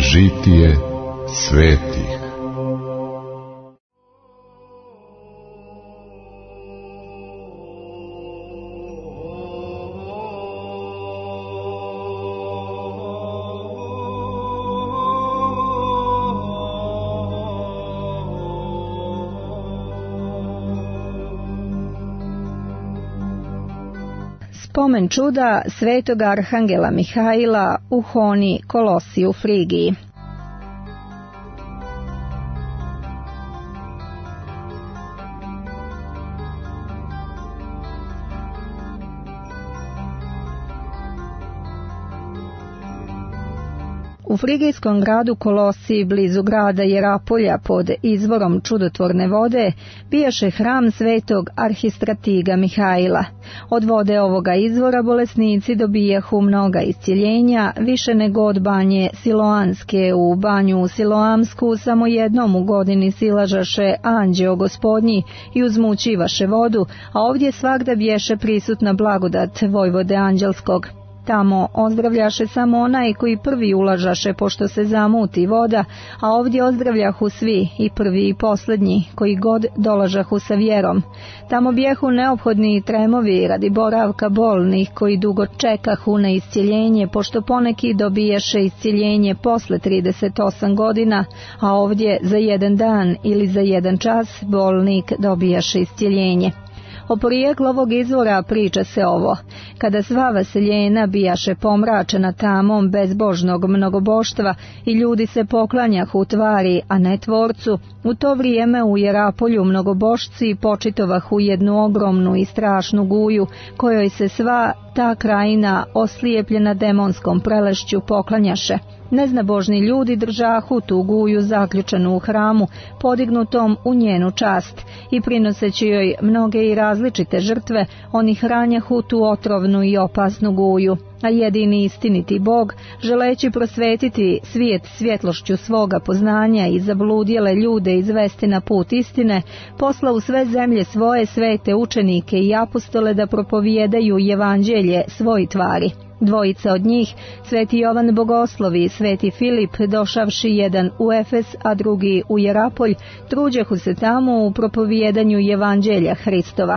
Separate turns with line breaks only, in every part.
Žitije svetih.
Spomen čuda svetog arhangela Mihaila u Honi Kolosiji u Frigiji. U frigijskom gradu Kolosiji, blizu grada Jerapolja pod izvorom čudotvorne vode, bijaše hram svetog arhistratiga Mihaila. Od vode ovoga izvora bolesnici dobijahu mnoga iscjeljenja, više nego od banje Siloanske. U banju Siloamsku samo jednom u godini silažaše anđeo gospodnji i uzmućivaše vodu, a ovdje svagda biješe prisutna blagodat vojvode anđelskog. Tamo ozdravljaše samo onaj koji prvi ulažaše pošto se zamuti voda, a ovdje ozdravljahu svi, i prvi i posljednji, koji god dolažahu sa vjerom. Tamo bijehu neophodni tremovi radi boravka bolnih koji dugo čekahu na iscjeljenje, pošto poneki dobiješe iscjeljenje posle 38 godina, a ovdje za jedan dan ili za jedan čas bolnik dobijaše iscjeljenje. O porijeklu ovog izvora priča se ovo: kada sva vaseljena bijaše pomračena tamom bezbožnog mnogoboštva i ljudi se poklanjahu tvari, a ne tvorcu, u to vrijeme u Jerapolju mnogobošci počitovahu jednu ogromnu i strašnu guju, kojoj se sva ta krajina oslijepljena demonskom prelešću poklanjaše. Neznabožni ljudi držahu tu guju zaključanu u hramu, podignutom u njenu čast, i prinoseći joj mnoge i različite žrtve, oni hranjahu tu otrovnu i opasnu guju. A jedini istiniti Bog, želeći prosvetiti svijet svjetlošću svoga poznanja i zabludjele ljude izvesti na put istine, posla u sve zemlje svoje svete učenike i apostole da propovijedaju evanđelje svoj tvari. Dvojica od njih, sveti Jovan Bogoslov i sveti Filip, došavši jedan u Efes, a drugi u Jerapolj, truđehu se tamo u propovijedanju evanđelja Hristova.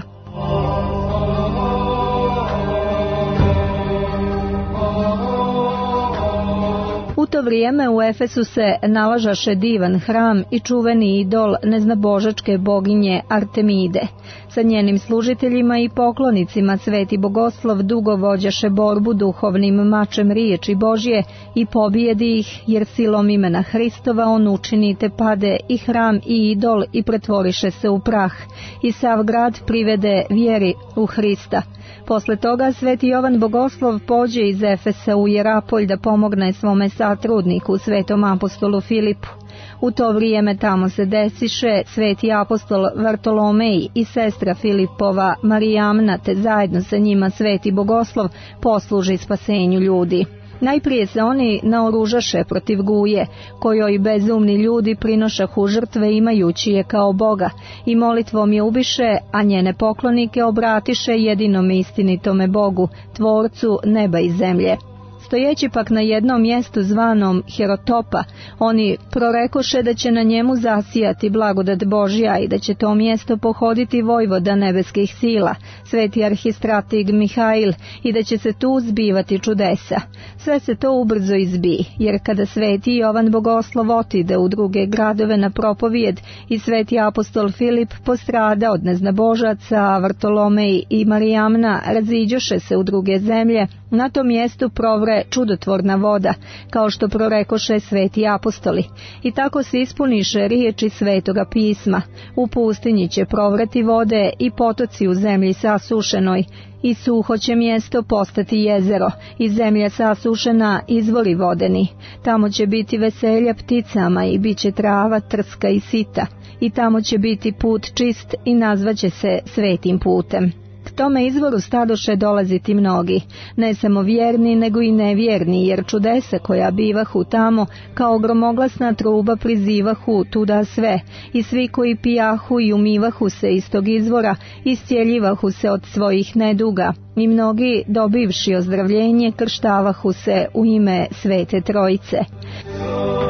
U to vrijeme u Efesu se nalažaše divan hram i čuveni idol neznabožačke boginje Artemide. Sa njenim služiteljima i poklonicima sveti Bogoslov dugo vođaše borbu duhovnim mačem riječi Božje i pobijedi ih, jer silom imena Hristova on učini te pade i hram i idol i pretvoriše se u prah, i sav grad privede vjeri u Hrista. Posle toga sveti Jovan Bogoslov pođe iz Efesa u Jerapolj da pomogne svome satrudniku, svetom apostolu Filipu. U to vrijeme tamo se desiše sveti apostol Vartolomej i sestra Filipova Marijamna, te zajedno sa njima sveti Bogoslov posluži spasenju ljudi. Najprije se oni naoružaše protiv guje, kojoj bezumni ljudi prinošahu žrtve imajući je kao Boga, i molitvom je ubiše, a njene poklonike obratiše jedinom istinitome Bogu, tvorcu neba i zemlje. Stojeći pak na jednom mjestu zvanom Herotopa, oni prorekoše da će na njemu zasijati blagodat Božja i da će to mjesto pohoditi vojvoda nebeskih sila, sveti arhistratig Mihail, i da će se tu zbivati čudesa. Sve se to ubrzo izbi, jer kada sveti Jovan Bogoslov otide u druge gradove na propovijed i sveti apostol Filip postrada od neznabožaca, Vartolomej i Marijamna raziđoše se u druge zemlje, na tom mjestu provre čudotvorna voda, kao što prorekoše sveti apostoli. I tako se ispuniše riječi svetoga pisma: u pustinji će provreti vode i potoci u zemlji sasušenoj, i suho će mjesto postati jezero, i zemlja sasušena izvori vodeni. Tamo će biti veselja pticama i bit će trava trska i sita, i tamo će biti put čist i nazvaće se svetim putem. K tome izvoru stadoše dolaziti mnogi, ne samo vjerni nego i nevjerni, jer čudesa koja bivahu tamo kao gromoglasna truba prizivahu tuda sve, i svi koji pijahu i umivahu se iz tog izvora iscijeljivahu se od svojih neduga, i mnogi dobivši ozdravljenje krštavahu se u ime Svete Trojice.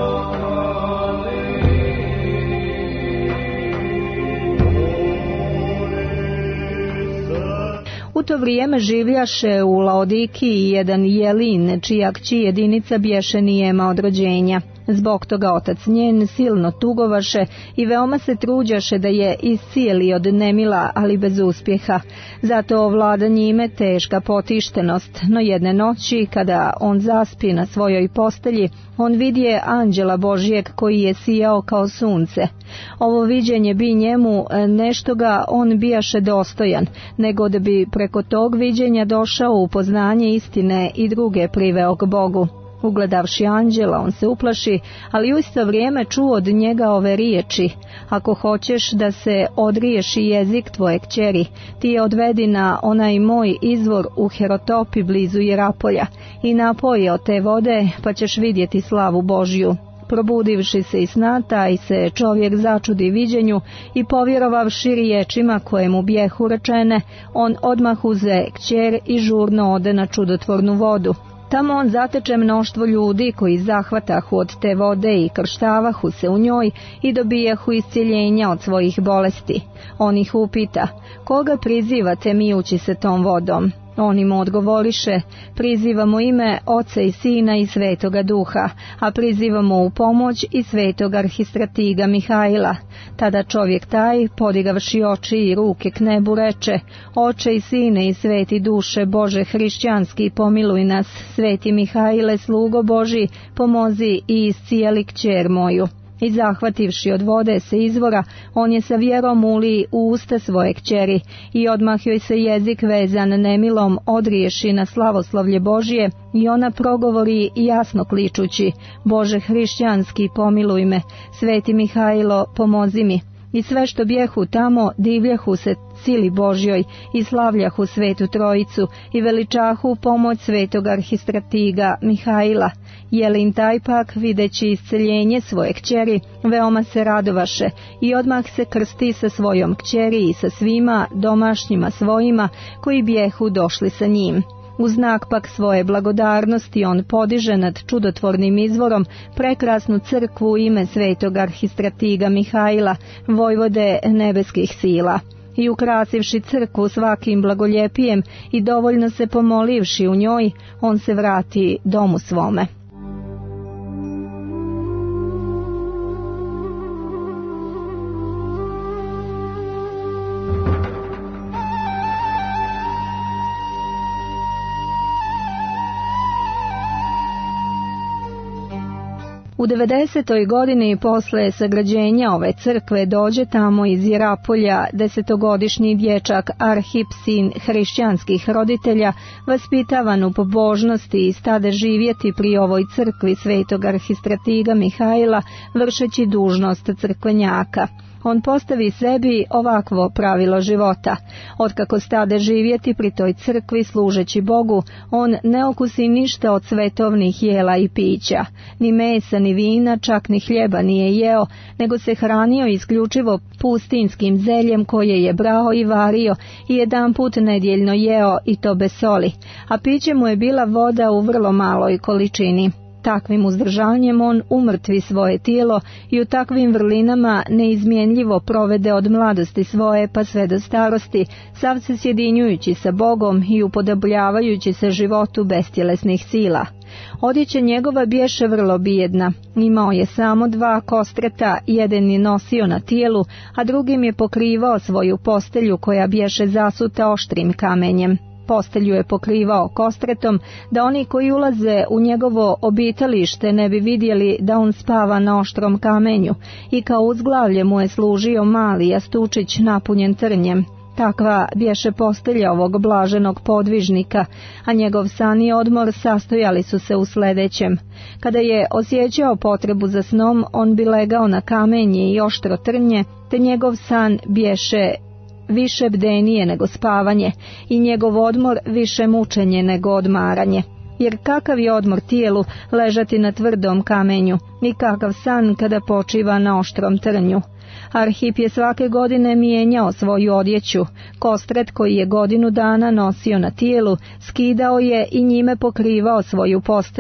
to vrijeme življaše u Laodikiji jedan Jelin, čija kći jedinica bješe nijema od rođenja. Zbog toga otac njen silno tugovaše i veoma se truđaše da je iscijeli od nemila, ali bez uspjeha. Zato ovlada njime teška potištenost, no jedne noći, kada on zaspi na svojoj postelji, on vidje anđela Božijeg koji je sijao kao sunce. Ovo viđenje bi njemu nešto ga on bijaše dostojan, nego da bi preko tog viđenja došao u poznanje istine i druge priveo k Bogu. Ugledavši anđela, on se uplaši, ali u isto vrijeme čuo od njega ove riječi: ako hoćeš da se odriješi jezik tvoje kćeri, ti je odvedi na onaj moj izvor u Herotopi blizu Jerapolja i napoji od te vode, pa ćeš vidjeti slavu Božju. Probudivši se iz sna, taj se čovjek začudi viđenju i povjerovavši riječima koje mu bijehu rečene, on odmah uze kćer i žurno ode na čudotvornu vodu. Tamo on zateče mnoštvo ljudi koji zahvatahu od te vode i krštavahu se u njoj i dobijahu iscjeljenja od svojih bolesti. On ih upita: koga prizivate mijući se tom vodom? Oni mu odgovoriše: prizivamo ime Oca i Sina i Svetoga Duha, a prizivamo u pomoć i Svetog arhistratiga Mihaila. Tada čovjek taj, podigavši oči i ruke k nebu, reče: Oče i Sine i Sveti Duše Bože hrišćanski, pomiluj nas. Sveti Mihaile, slugo Boži, pomozi i iscijeli kćer moju. I zahvativši od vode se izvora, on je sa vjerom uli u usta svoje kćeri i odmah joj se jezik vezan nemilom odriješi na slavoslavlje Božje i ona progovori jasno kličući: Bože hrišćanski, pomiluj me, Sveti Mihailo, pomozi mi. I sve što bjehu tamo divljahu se sili Božjoj i slavljahu Svetu Trojicu i veličahu pomoć Svetog arhistratiga Mihaila. Jelin taj pak, videći isceljenje svoje kćeri, veoma se radovaše i odmah se krsti sa svojom kćeri i sa svima domašnjima svojima koji bjehu došli sa njim. U znak pak svoje blagodarnosti on podiže nad čudotvornim izvorom prekrasnu crkvu u ime Svetog arhistratiga Mihaila, vojvode nebeskih sila. I ukrasivši crkvu svakim blagoljepijem i dovoljno se pomolivši u njoj, on se vrati domu svome. U 90. godini posle sagrađenja ove crkve dođe tamo iz Jerapolja 10-godišnji dječak Arhip, sin hrišćanskih roditelja, vaspitavan u pobožnosti i stade živjeti pri ovoj crkvi Svetog arhistratiga Mihaila, vršeći dužnost crkvenjaka. On postavi sebi ovakvo pravilo života: otkako stade živjeti pri toj crkvi služeći Bogu, on ne okusi ništa od svetovnih jela i pića, ni mesa, ni vina, čak ni hljeba nije jeo, nego se hranio isključivo pustinskim zeljem koje je brao i vario i jedanput nedjeljno jeo, i to bez soli, a piće mu je bila voda u vrlo maloj količini. Takvim uzdržanjem on umrtvi svoje tijelo i u takvim vrlinama neizmjenljivo provede od mladosti svoje pa sve do starosti, sav se sjedinjujući sa Bogom i upodobljavajući se životu bestjelesnih sila. Odjeća njegova bješe vrlo bijedna, imao je samo 2 kostreta, jedan je nosio na tijelu, a drugim je pokrivao svoju postelju koja bješe zasuta oštrim kamenjem. Postelju je pokrivao kostretom, da oni koji ulaze u njegovo obitalište ne bi vidjeli da on spava na oštrom kamenju, i kao uzglavlje mu je služio mali jastučić napunjen trnjem. Takva bješe postelja ovog blaženog podvižnika, a njegov san i odmor sastojali su se u sljedećem: kada je osjećao potrebu za snom, on bi legao na kamenje i oštro trnje, te njegov san bješe više bdenije nego spavanje i njegov odmor više mučenje nego odmaranje. Jer kakav je odmor tijelu ležati na tvrdom kamenju i kakav san kada počiva na oštrom trnju. Arhip je svake godine mijenjao svoju odjeću, kostret koji je godinu dana nosio na tijelu skidao je i njime pokrivao svoju postelju,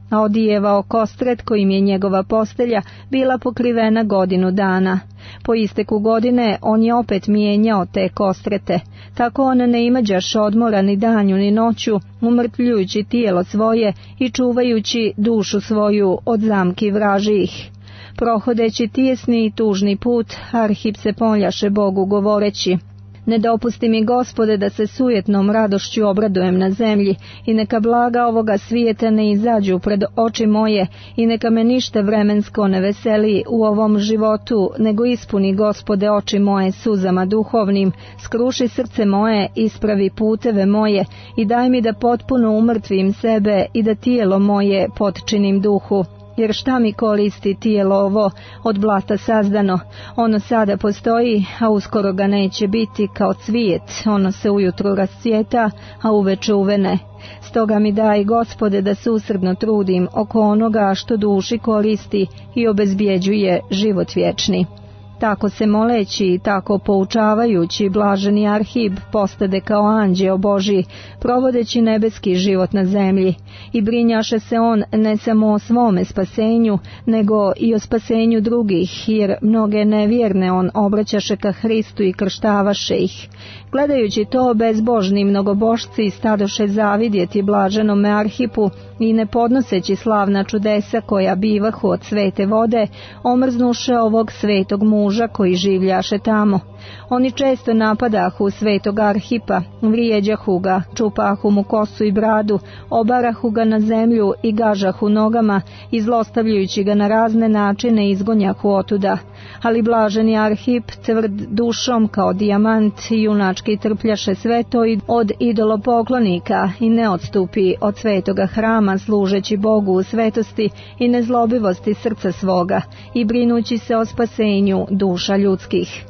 a odijevao kostret kojim je njegova postelja bila pokrivena 1 godinu dana. Po isteku godine on je opet mijenjao te kostrete, tako on ne imađaš odmora ni danju ni noću, umrtvljujući tijelo svoje i čuvajući dušu svoju od zamki vražijih. Prohodeći tijesni i tužni put, Arhip se poljaše Bogu govoreći: ne dopusti mi, Gospode, da se sujetnom radošću obradujem na zemlji i neka blaga ovoga svijeta ne izađu pred oči moje i neka me ništa vremensko ne veseli u ovom životu, nego ispuni, Gospode, oči moje suzama duhovnim, skruši srce moje, ispravi puteve moje i daj mi da potpuno umrtvim sebe i da tijelo moje potčinim duhu. Jer šta mi koristi tijelo ovo, od blata sazdano, ono sada postoji, a uskoro ga neće biti, kao cvijet, ono se ujutru rascvjeta, a uveče uvene. Stoga mi daj, Gospode, da se usrdno trudim oko onoga što duši koristi i obezbjeđuje život vječni. Tako se moleći i tako poučavajući, blaženi Arhip postade kao anđeo Božji, provodeći nebeski život na zemlji, i brinjaše se on ne samo o svome spasenju, nego i o spasenju drugih, jer mnoge nevjerne on obraćaše ka Hristu i krštavaše ih. Gledajući to, bezbožni mnogobošci stadoše zavidjeti blaženome Arhipu i ne podnoseći slavna čudesa koja bivahu od svete vode, omrznuše ovog svetog muža koji življaše tamo. Oni često napadahu svetog Arhipa, vrijeđahu ga, čupahu mu kosu i bradu, obarahu ga na zemlju i gažahu nogama i zlostavljajući ga na razne načine izgonjahu otuda. Ali blaženi Arhip, tvrd dušom kao dijamant, junački trpljaše sve to i od idolopoklonika i ne odstupi od svetoga hrama, služeći Bogu u svetosti i nezlobivosti srca svoga i brinući se o spasenju duša ljudskih.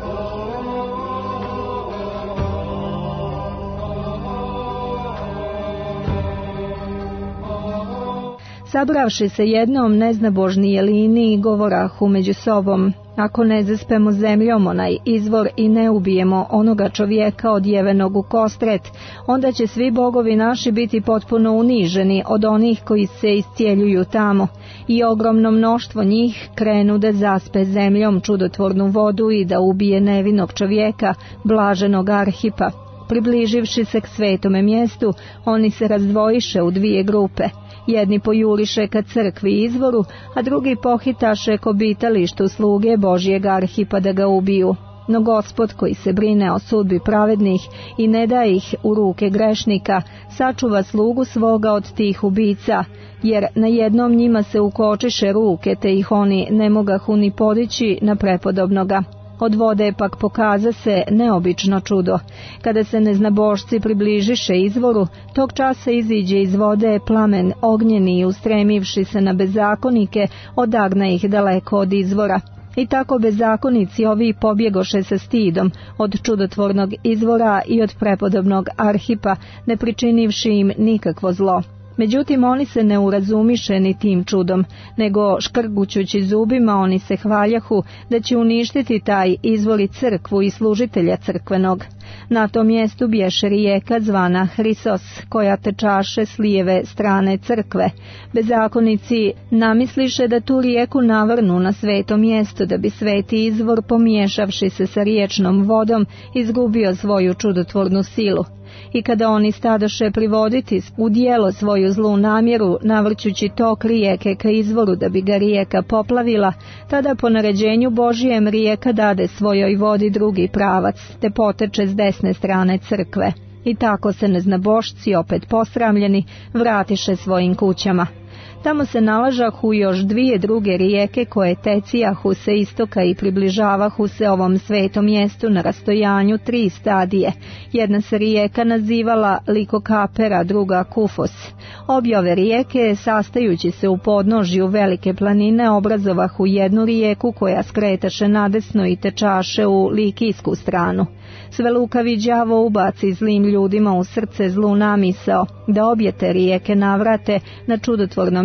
Sabravši se jednom, neznabožni jelini govorahu među sobom: ako ne zaspemo zemljom onaj izvor i ne ubijemo onoga čovjeka odjevenog u kostret, onda će svi bogovi naši biti potpuno uniženi od onih koji se iscijeljuju tamo, i ogromno mnoštvo njih krenu da zaspe zemljom čudotvornu vodu i da ubije nevinog čovjeka, blaženog Arhipa. Približivši se k svetome mjestu, oni se razdvojiše u 2 grupe. Jedni pojuriše ka crkvi i izvoru, a drugi pohitaše k obitalištu sluge Božjeg Arhipa da ga ubiju. No Gospod, koji se brine o sudbi pravednih i ne da ih u ruke grešnika, sačuva slugu svoga od tih ubica, jer na jednom njima se ukočiše ruke, te ih oni ne mogahu ni podići na prepodobnoga. Od vode pak pokaza se neobično čudo. Kada se neznabošci približiše izvoru, tog časa iziđe iz vode plamen ognjeni i ustremivši se na bezakonike, odagna ih daleko od izvora. I tako bezakonici ovi pobjegoše sa stidom od čudotvornog izvora i od prepodobnog Arhipa, ne pričinivši im nikakvo zlo. Međutim, oni se ne urazumiše ni tim čudom, nego škrgućući zubima oni se hvaljahu da će uništiti taj izvor i crkvu i služitelja crkvenog. Na tom mjestu bješe rijeka zvana Hrisos, koja tečaše s lijeve strane crkve. Bezakonici namisliše da tu rijeku navrnu na sveto mjesto, da bi sveti izvor, pomiješavši se sa riječnom vodom, izgubio svoju čudotvornu silu. I kada oni stadoše privoditi u djelo svoju zlu namjeru, navrćući tok rijeke ka izvoru da bi ga rijeka poplavila, tada po naređenju Božijem rijeka dade svojoj vodi drugi pravac, te poteče s desne strane crkve. I tako se neznabošci, opet posramljeni, vratiše svojim kućama. Tamo se nalažahu još 2 druge rijeke koje tecijahu se istoka i približavahu se ovom svetom mjestu na rastojanju 3 stadije. Jedna se rijeka nazivala Likokapera, druga Kufos. Obje ove rijeke, sastajući se u podnožju velike planine, obrazovahu jednu rijeku koja skretaše nadesno i tečaše u Likijsku stranu. Svelukavi đavo ubaci zlim ljudima u srce zlu namisao da obje te rijeke navrate na čudotvorno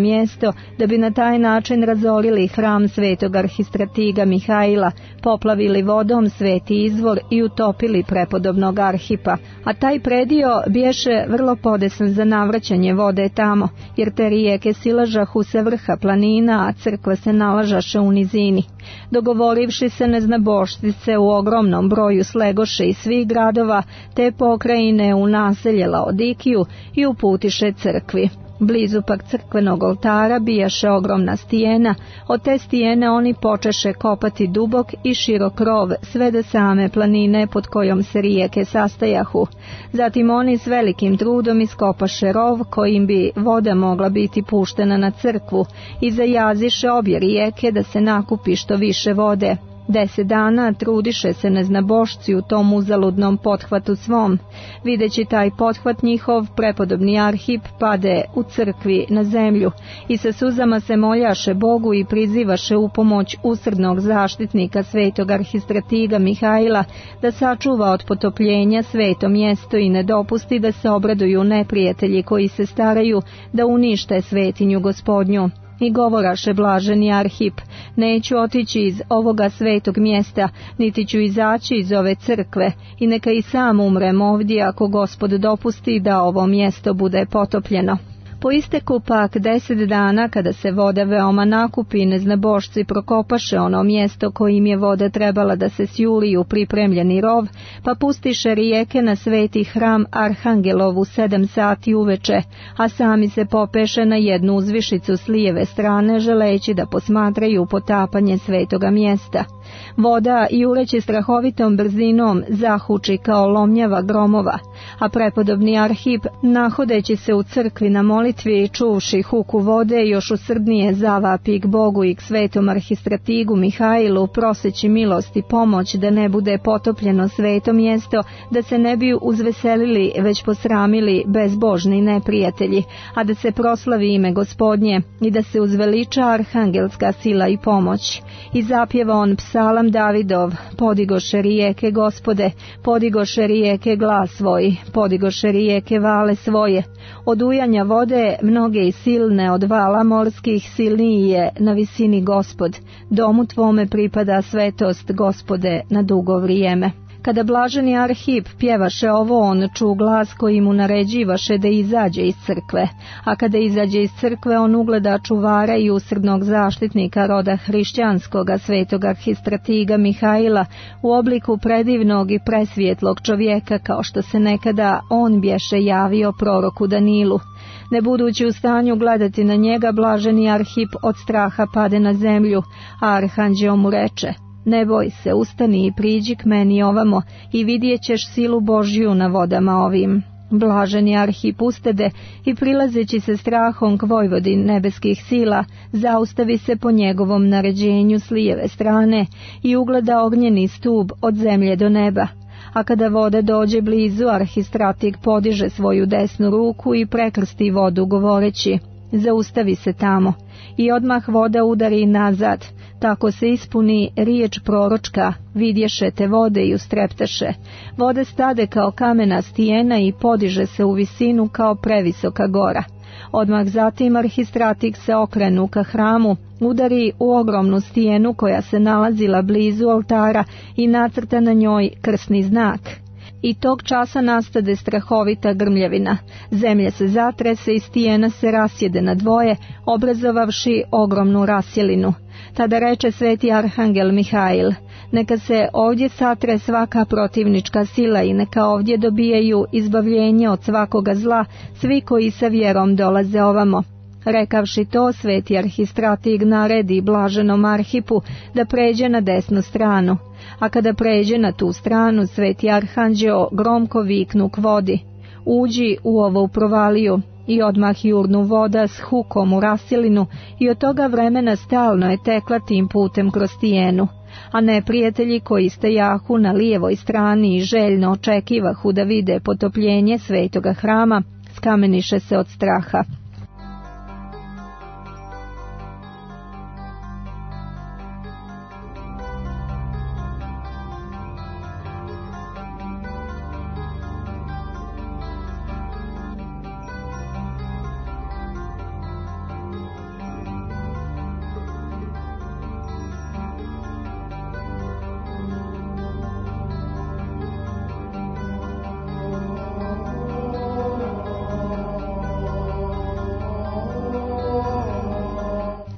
mjesto da bi na taj način razorili hram svetog arhistratiga Mihaila, poplavili vodom sveti izvor i utopili prepodobnog Arhipa, a taj predio bješe vrlo podesan za navraćanje vode tamo, jer te rijeke silažahu sa vrha planina, a crkva se nalažaše u nizini. Dogovorivši se, neznabošci se u ogromnom broju slegoše iz svih gradova te pokrajine u naselje Laodikiju i uputiše crkvi. Blizu pak crkvenog oltara bijaše ogromna stijena, od te stijene oni počeše kopati dubok i širok rov sve do same planine pod kojom se rijeke sastajahu. Zatim oni s velikim trudom iskopaše rov kojim bi voda mogla biti puštena na crkvu i zajaziše obje rijeke da se nakupi što više vode. 10 dana trudiše se neznabošci u tom uzaludnom pothvatu svom. Videći taj pothvat njihov, prepodobni Arhip pade u crkvi na zemlju i sa suzama se moljaše Bogu i prizivaše u pomoć usrdnog zaštitnika svetog arhistratiga Mihaila da sačuva od potopljenja sveto mjesto i ne dopusti da se obraduju neprijatelji koji se staraju da unište svetinju Gospodnju. I govoraše blaženi Arhip: neću otići iz ovoga svetog mjesta, niti ću izaći iz ove crkve, i neka i sam umrem ovdje ako Gospod dopusti da ovo mjesto bude potopljeno. Po isteku pak 10 dana, kada se voda veoma nakupi, neznabošci prokopaše ono mjesto kojim je voda trebala da se sjuli u pripremljeni rov, pa pustiše rijeke na sveti hram Arhangelov u 7 sati uveče, a sami se popeše na jednu uzvišicu s lijeve strane, želeći da posmatraju potapanje svetoga mjesta. Voda jureći strahovitom brzinom zahuči kao lomnjava gromova, a prepodobni Arhip, nahodeći se u crkvi na molitvi i čuvši huku vode, još usrdnije zavapi k Bogu i k svetom arhistratigu Mihailu, proseći milost i pomoć da ne bude potopljeno sveto mjesto, da se ne bi uzveselili već posramili bezbožni neprijatelji, a da se proslavi ime Gospodnje i da se uzveliča arhangelska sila i pomoć. I zapjeva on psalam Davidov: podigoše rijeke Gospode, podigoše rijeke glas svoj, podigoše rijeke vale svoje. Od ujanja vode mnoge i silne, od vala morskih silniji je na visini Gospod. Domu tvome pripada svetost, Gospode, na dugo vrijeme. Kada blaženi Arhip pjevaše ovo, on ču glas koji mu naređivaše da izađe iz crkve, a kada izađe iz crkve on ugleda čuvara i usrdnog zaštitnika roda hrišćanskoga svetog arhistratiga Mihaila u obliku predivnog i presvjetlog čovjeka, kao što se nekada on bješe javio proroku Danilu. Ne budući u stanju gledati na njega, blaženi Arhip od straha pade na zemlju, a arhanđeo mu reče: ne boj se, ustani i priđi k meni ovamo i vidjet ćeš silu Božju na vodama ovim. Blaženi Arhip ustade i prilazeći se strahom k vojvodi nebeskih sila, zaustavi se po njegovom naređenju s lijeve strane i ugleda ognjeni stub od zemlje do neba. A kada voda dođe blizu, arhistratik podiže svoju desnu ruku i prekrsti vodu govoreći: zaustavi se tamo. I odmah voda udari nazad. Tako se ispuni riječ proročka: vidješe te vode i ustreptaše. Vode stade kao kamena stijena i podiže se u visinu kao previsoka gora. Odmah zatim arhistratik se okrenu ka hramu, udari u ogromnu stijenu koja se nalazila blizu oltara i nacrta na njoj krsni znak. I tog časa nastade strahovita grmljavina. Zemlja se zatrese i stijena se rasjede na dvoje, obrazovavši ogromnu rasjelinu. Tada reče sveti arhangel Mihail: neka se ovdje satre svaka protivnička sila i neka ovdje dobijaju izbavljenje od svakoga zla svi koji sa vjerom dolaze ovamo. Rekavši to, sveti arhistratig naredi blaženom Arhipu da pređe na desnu stranu, a kada pređe na tu stranu, sveti arhanđeo gromko viknu k vodi: uđi u ovu provaliju. I odmah jurnu voda s hukom u rasjelinu i od toga vremena stalno je tekla tim putem kroz stijenu. A neprijatelji koji stajahu na lijevoj strani i željno očekivahu da vide potopljenje svetoga hrama, skameniše se od straha.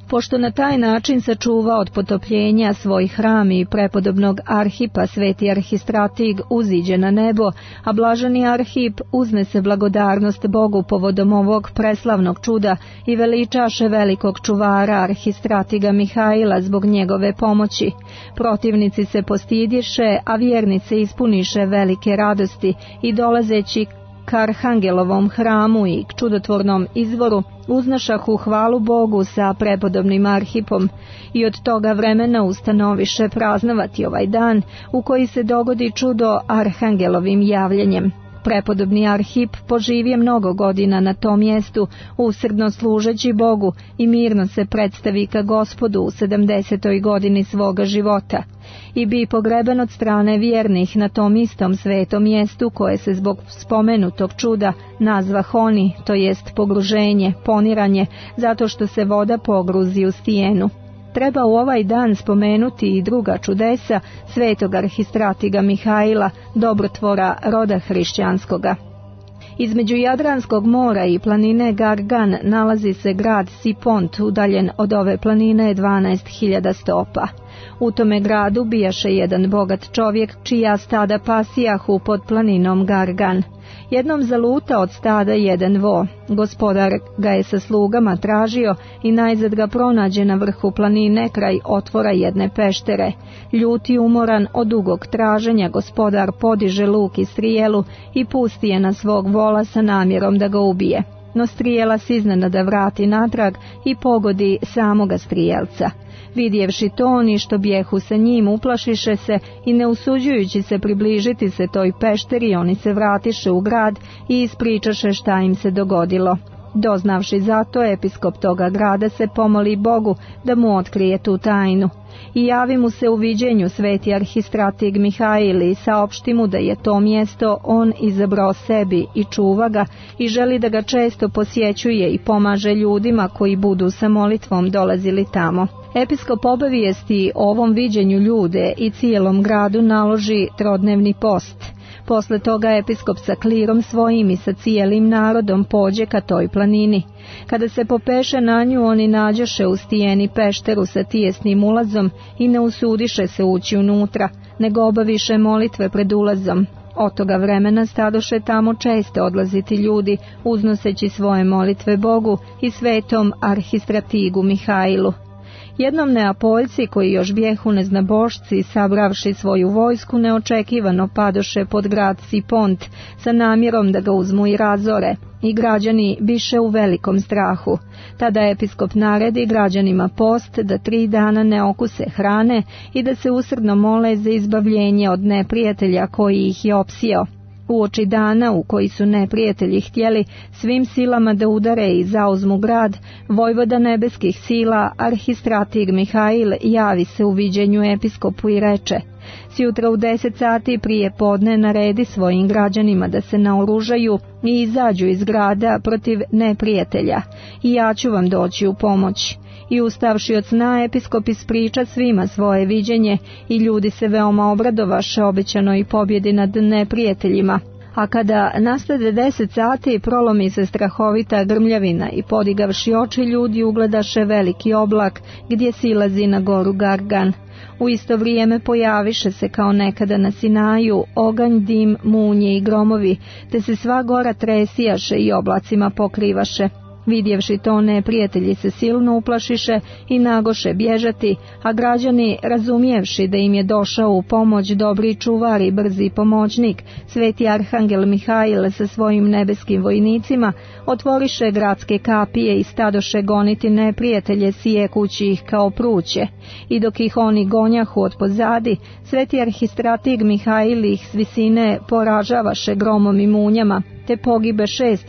Pošto na taj način sačuva od potopljenja svoj hram i prepodobnog Arhipa, sveti Arhistratig uziđe na nebo, a blaženi Arhip uznese blagodarnost Bogu povodom ovog preslavnog čuda i veličaše velikog čuvara Arhistratiga Mihaila zbog njegove pomoći. Protivnici se postidiše, a vjernice ispuniše velike radosti i dolazeći k Arhangelovom hramu i k čudotvornom izvoru uznašahu hvalu Bogu sa prepodobnim Arhipom i od toga vremena ustanoviše praznovati ovaj dan u koji se dogodi čudo Arhangelovim javljanjem. Prepodobni Arhip poživje mnogo godina na tom mjestu, usrdno služeći Bogu i mirno se predstavi ka Gospodu u 70. godini svoga života i bi pogreben od strane vjernih na tom istom svetom mjestu koje se zbog spomenutog čuda nazva Honi, to jest pogruženje, poniranje, zato što se voda pogruzi u stijenu. Treba u ovaj dan spomenuti i druga čudesa svetog Arhistratiga Mihaila, dobrotvora roda hrišćanskoga. Između Jadranskog mora i planine Gargan nalazi se grad Sipont, udaljen od ove planine 12.000 stopa. U tome gradu bijaše jedan bogat čovjek, čija stada pasijahu pod planinom Gargan. Jednom zaluta od stada jedan vo. Gospodar ga je sa slugama tražio i najzad ga pronađe na vrhu planine kraj otvora jedne peštere. Ljut i umoran od dugog traženja, gospodar podiže luk i strijelu i pusti je na svog vola sa namjerom da ga ubije. No strijelac iznenada vrati natrag i pogodi samoga strijelca. Vidjevši to, oni što bijehu sa njim uplašiše se i ne usuđujući se približiti se toj pešteri, oni se vratiše u grad i ispričaše šta im se dogodilo. Doznavši zato, episkop toga grada se pomoli Bogu da mu otkrije tu tajnu. I javi mu se u viđenju sveti Arhistratig Mihail i saopšti mu da je to mjesto on izabrao sebi i čuva ga i želi da ga često posjećuje i pomaže ljudima koji budu sa molitvom dolazili tamo. Episkop obavijesti o ovom viđenju ljude i cijelom gradu naloži trodnevni post. Posle toga episkop sa klirom svojim i sa cijelim narodom pođe ka toj planini. Kada se popeše na nju, oni nađoše u stijeni pešteru sa tijesnim ulazom i ne usudiše se ući unutra, nego obaviše molitve pred ulazom. Od toga vremena stadoše tamo često odlaziti ljudi, uznoseći svoje molitve Bogu i svetom Arhistratigu Mihailu. Jednom Neapoljci, koji još bijehu neznabošci, sabravši svoju vojsku, neočekivano padoše pod grad Sipont sa namjerom da ga uzmu i razore, i građani biše u velikom strahu. Tada episkop naredi građanima post da 3 dana ne okuse hrane i da se usrdno mole za izbavljenje od neprijatelja koji ih je opsijao. Uoči dana u koji su neprijatelji htjeli svim silama da udare i zauzmu grad, vojvoda nebeskih sila Arhistratig Mihail javi se u viđenju episkopu i reče: sjutra u 10 sati prije podne naredi svojim građanima da se naoružaju i izađu iz grada protiv neprijatelja i ja ću vam doći u pomoć. I ustavši od sna, episkop ispriča svima svoje viđenje i ljudi se veoma obradovaše obećanoj pobjedi nad neprijateljima. A kada nastade 10 sati, prolomi se strahovita grmljavina i podigavši oči ljudi ugledaše veliki oblak gdje silazi na goru Gargan. U isto vrijeme pojaviše se kao nekada na Sinaju oganj, dim, munje i gromovi, te se sva gora tresijaše i oblacima pokrivaše. Vidjevši to, neprijatelji se silno uplašiše i nagoše bježati, a građani, razumijevši da im je došao u pomoć dobri čuvar i brzi pomoćnik, sveti Arhangel Mihail sa svojim nebeskim vojnicima, otvoriše gradske kapije i stadoše goniti neprijatelje, sijekući ih kao pruće. I dok ih oni gonjahu od pozadi, sveti Arhistratig Mihail ih s visine poražavaše gromom i munjama, te pogibe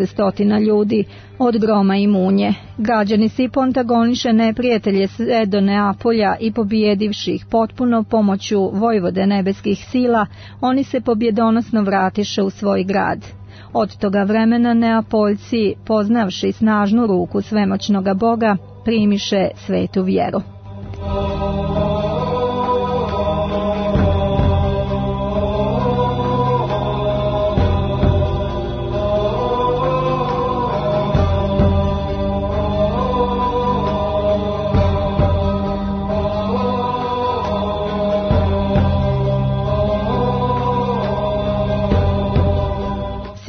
600 ljudi od groma i munje. Građani Siponta goniše neprijatelje sve do Neapolja i pobjedivši ih potpuno pomoću vojvode nebeskih sila, oni se pobjedonosno vratiše u svoj grad. Od toga vremena Neapoljci, poznavši snažnu ruku svemoćnoga Boga, primiše svetu vjeru.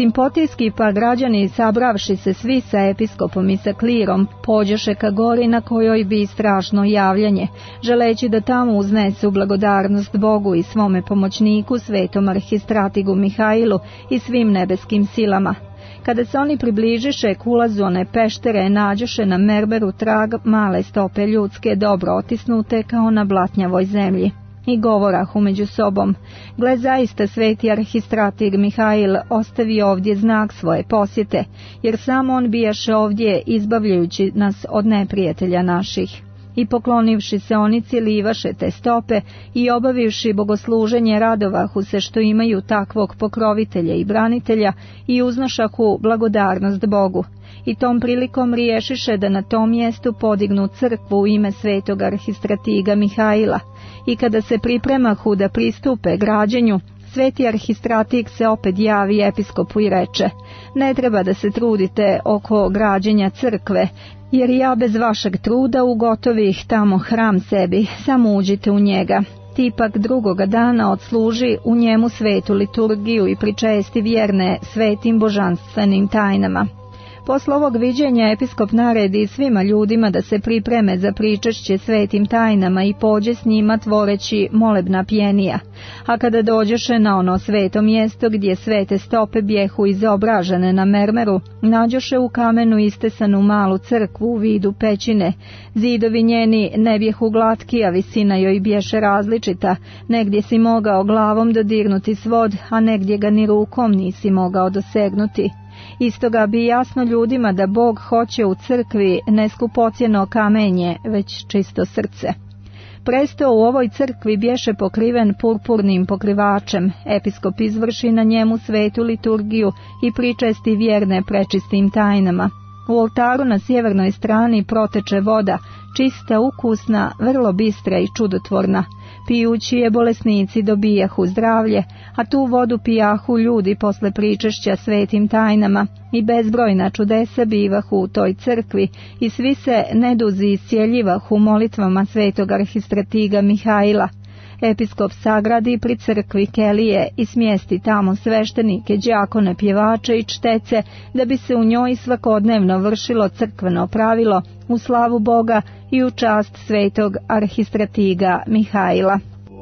Olimpotijski pa građani, sabravši se svi sa episkopom i sa klirom, pođoše ka gori na kojoj bi strašno javljanje, želeći da tamo uznesu blagodarnost Bogu i svome pomoćniku, svetom arhistratigu Mihailu i svim nebeskim silama. Kada se oni približiše k ulazu one peštere, nađoše na mermeru trag male stope ljudske, dobro otisnute kao na blatnjavoj zemlji. I govorahu među sobom: gle, zaista sveti arhistratig Mihail ostavi ovdje znak svoje posjete, jer samo on bijaše ovdje izbavljajući nas od neprijatelja naših. I poklonivši se oni cilivaše te stope i obavivši bogosluženje radovahu se što imaju takvog pokrovitelja i branitelja i uznašahu blagodarnost Bogu. I tom prilikom riješiše da na tom mjestu podignu crkvu u ime svetog arhistratiga Mihaila. I kada se pripremahu da pristupe građenju, sveti arhistratig se opet javi episkopu i reče: ne treba da se trudite oko građenja crkve, jer ja bez vašeg truda ugotovih tamo hram sebi, samo uđite u njega. Ti pak drugoga dana odsluži u njemu svetu liturgiju i pričesti vjerne svetim božanstvenim tajnama. Posle ovog viđenja episkop naredi svima ljudima da se pripreme za pričešće svetim tajnama i pođe s njima tvoreći molebna pjenija. A kada dođeše na ono sveto mjesto gdje svete stope bjehu izobražene na mermeru, nađoše u kamenu istesanu malu crkvu u vidu pećine. Zidovi njeni ne bjehu glatki, a visina joj bješe različita. Negdje si mogao glavom dodirnuti svod, a negdje ga ni rukom nisi mogao dosegnuti. Istoga bi jasno ljudima da Bog hoće u crkvi ne skupocjeno kamenje, već čisto srce. Presto u ovoj crkvi bješe pokriven purpurnim pokrivačem, episkop izvrši na njemu svetu liturgiju i pričesti vjerne prečistim tajnama. U oltaru na sjevernoj strani proteče voda, čista, ukusna, vrlo bistra i čudotvorna. Pijući je bolesnici dobijahu zdravlje, a tu vodu pijahu ljudi posle pričešća svetim tajnama i bezbrojna čudesa bivahu u toj crkvi i svi se neduzi iscijeljivahu molitvama svetog arhistratiga Mihaila. Episkop sagradi pri crkvi kelije i smjesti tamo sveštenike, đakone, pjevače i čtece, da bi se u njoj svakodnevno vršilo crkveno pravilo u slavu Boga i u čast svetog arhistratiga Mihaila.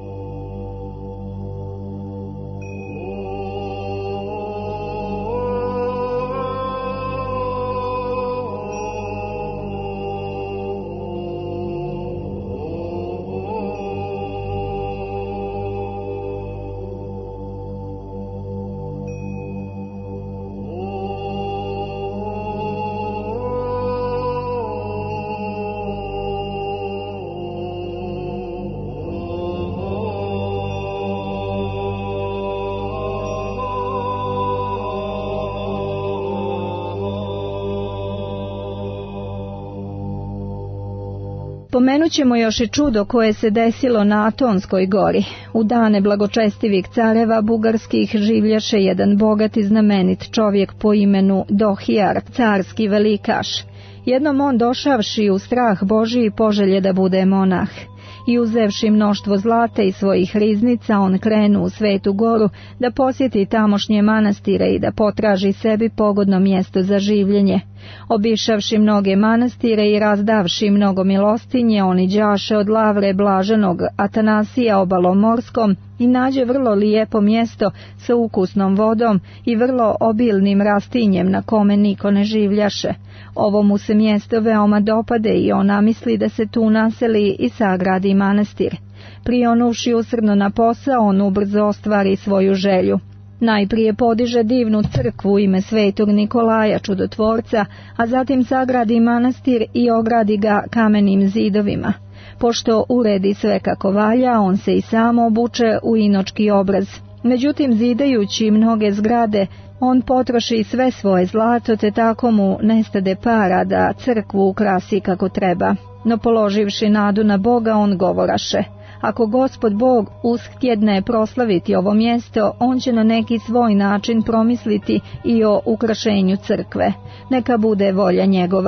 Spomenut ćemo još i čudo koje se desilo na Atonskoj gori. U dane blagočestivih careva bugarskih življaše jedan bogat i znamenit čovjek po imenu Dohijar, carski velikaš. Jednom on došavši u strah Božiji poželje da bude monah. I uzevši mnoštvo zlata i svojih riznica, on krenu u Svetu goru da posjeti tamošnje manastire i da potraži sebi pogodno mjesto za življenje. Obišavši mnoge manastire i razdavši mnogo milostinje, on iđaše od Lavre blaženog Atanasija obalom morskom i nađe vrlo lijepo mjesto sa ukusnom vodom i vrlo obilnim rastinjem na kome niko ne življaše. Ovo mu se mjesto veoma dopade i on namisli da se tu naseli i sagradi manastir. Prionuvši usrdno na posao, on ubrzo ostvari svoju želju. Najprije podiže divnu crkvu u ime svetog Nikolaja čudotvorca, a zatim sagradi manastir i ogradi ga kamenim zidovima. Pošto uredi sve kako valja, on se i sam obuče u inočki obraz. Međutim, zidajući mnoge zgrade, on potroši sve svoje zlato, te tako mu nestade para da crkvu ukrasi kako treba. No položivši nadu na Boga, on govoraše: ako Gospod Bog ushtjedne proslaviti ovo mjesto, on će na neki svoj način promisliti i o ukrašenju crkve. Neka bude volja njegova.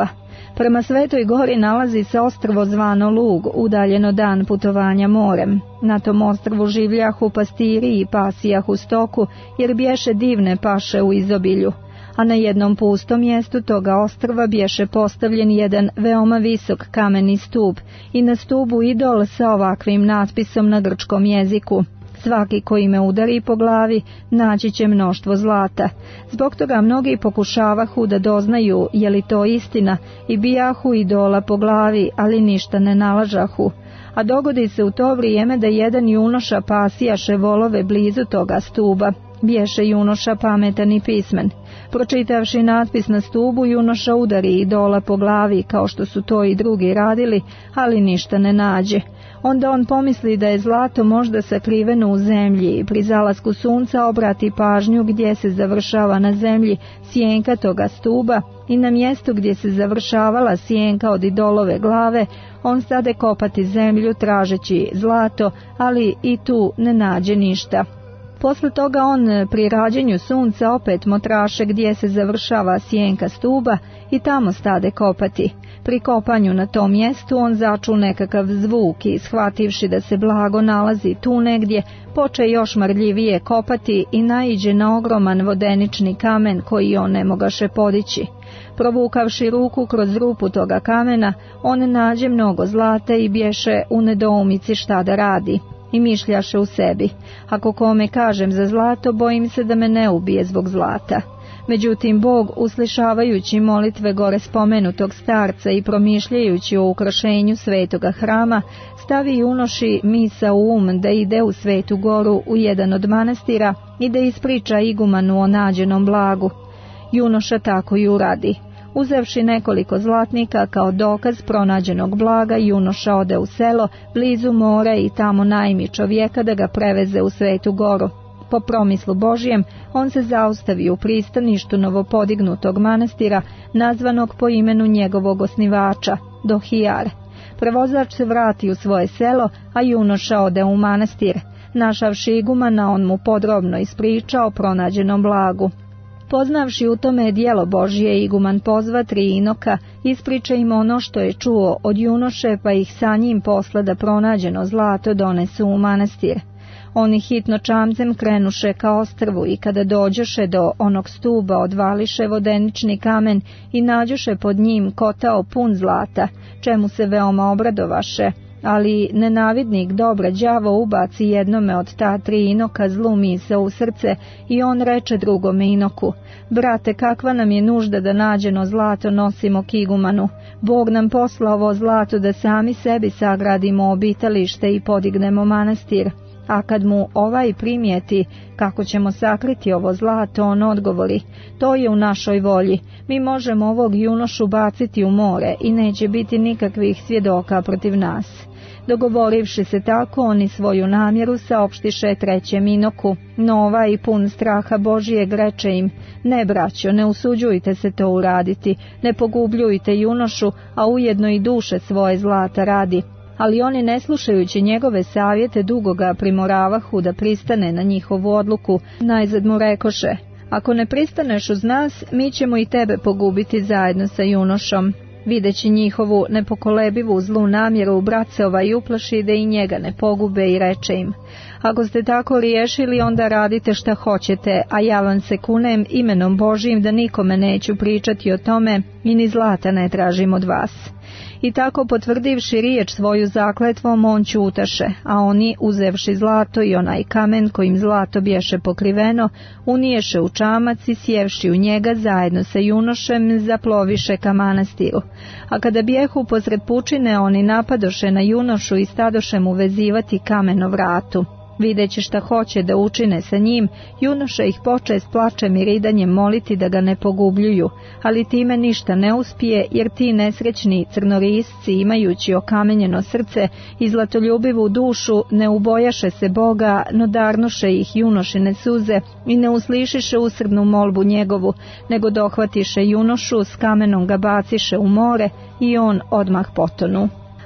Prema Svetoj gori nalazi se ostrvo zvano Lug, udaljeno dan putovanja morem. Na tom ostrvu življahu pastiri i pasijahu stoku, jer bješe divne paše u izobilju. A na jednom pustom mjestu toga ostrva bješe postavljen jedan veoma visok kameni stup i na stubu idol sa ovakvim natpisom na grčkom jeziku: svaki koji me udari po glavi naći će mnoštvo zlata. Zbog toga mnogi pokušavahu da doznaju je li to istina i bijahu idola po glavi, ali ništa ne nalažahu. A dogodi se u to vrijeme da jedan junoša pasijaše volove blizu toga stuba. Bješe junoša pametan i pismen. Pročitavši natpis na stubu, junoša udari idola po glavi, kao što su to i drugi radili, ali ništa ne nađe. Onda on pomisli da je zlato možda sakriveno u zemlji i pri zalasku sunca obrati pažnju gdje se završava na zemlji sjenka toga stuba i na mjestu gdje se završavala sjenka od idolove glave on stade kopati zemlju tražeći zlato, ali i tu ne nađe ništa. Posle toga on pri rađenju sunca opet motraše gdje se završava sjenka stuba i tamo stade kopati. Pri kopanju na tom mjestu on začu nekakav zvuk i shvativši da se blago nalazi tu negdje, poče još marljivije kopati i naiđe na ogroman vodenični kamen koji on ne mogaše podići. Provukavši ruku kroz rupu toga kamena, on nađe mnogo zlata i bješe u nedoumici šta da radi. I mišljaše u sebi: ako kome kažem za zlato, bojim se da me ne ubije zbog zlata. Međutim, Bog, uslišavajući molitve gore spomenutog starca i promišljajući o ukrašenju svetoga hrama, stavi junoši misa u da ide u Svetu goru u jedan od manastira i da ispriča igumanu o nađenom blagu. Junoša tako i uradi. Uzevši nekoliko zlatnika kao dokaz pronađenog blaga, junoša ode u selo blizu mora i tamo najmi čovjeka da ga preveze u Svetu goru. Po promislu Božijem, on se zaustavi u pristaništu novopodignutog manastira, nazvanog po imenu njegovog osnivača, Dohijar. Prevozač se vrati u svoje selo, a junoša ode u manastir. Našavši igumana, on mu podrobno ispriča o pronađenom blagu. Poznavši u tome djelo Božije, iguman pozva 3 inoka, ispriča im ono što je čuo od junoše, pa ih sa njim posla da pronađeno zlato donesu u manastir. Oni hitno čamcem krenuše ka ostrvu i kada dođoše do onog stuba odvališe vodenični kamen i nađoše pod njim kotao pun zlata, čemu se veoma obradovaše. Ali nenavidnik dobra đavo ubaci jednome od ta 3 inoka zlu misao u srce i on reče drugome inoku: brate, kakva nam je nužda da nađeno zlato nosimo k igumanu? Bog nam posla ovo zlato da sami sebi sagradimo obitalište i podignemo manastir. A kad mu ovaj primijeti kako ćemo sakriti ovo zlato, on odgovori: to je u našoj volji, mi možemo ovog junošu baciti u more i neće biti nikakvih svjedoka protiv nas. Dogovorivši se tako, oni svoju namjeru saopštiše 3. inoku, no ovaj pun straha Božijeg reče im: ne, braćo, ne usuđujte se to uraditi, ne pogubljujte junošu, a ujedno i duše svoje zlata radi. Ali oni, ne slušajući njegove savjete, dugo ga primoravahu da pristane na njihovu odluku. Najzad mu rekoše: ako ne pristaneš uz nas, mi ćemo i tebe pogubiti zajedno sa junošom. Videći njihovu nepokolebivu zlu namjeru, brat se ovaj uplaši da i njega ne pogube i reče im: ako ste tako riješili, onda radite šta hoćete, a ja vam se kunem imenom Božijim da nikome neću pričati o tome i ni zlata ne tražim od vas. I tako, potvrdivši riječ svoju zakletvom, on ćutaše, a oni, uzevši zlato i onaj kamen kojim zlato bješe pokriveno, uniješe u čamac i sjevši u njega zajedno sa junošem zaploviše ka manastiru. A kada bjehu posred pučine, oni napadoše na junošu i stadoše mu vezivati kamen o vratu. Videći šta hoće da učine sa njim, junoša ih poče s plačem i ridanjem moliti da ga ne pogubljuju, ali time ništa ne uspije, jer ti nesrećni crnorisci, imajući okamenjeno srce i zlatoljubivu dušu, ne ubojaše se Boga, no darnuše ih junošine suze i ne uslišiše usrdnu molbu njegovu, nego dohvatiše junošu, s kamenom ga baciše u more i on odmah potonu.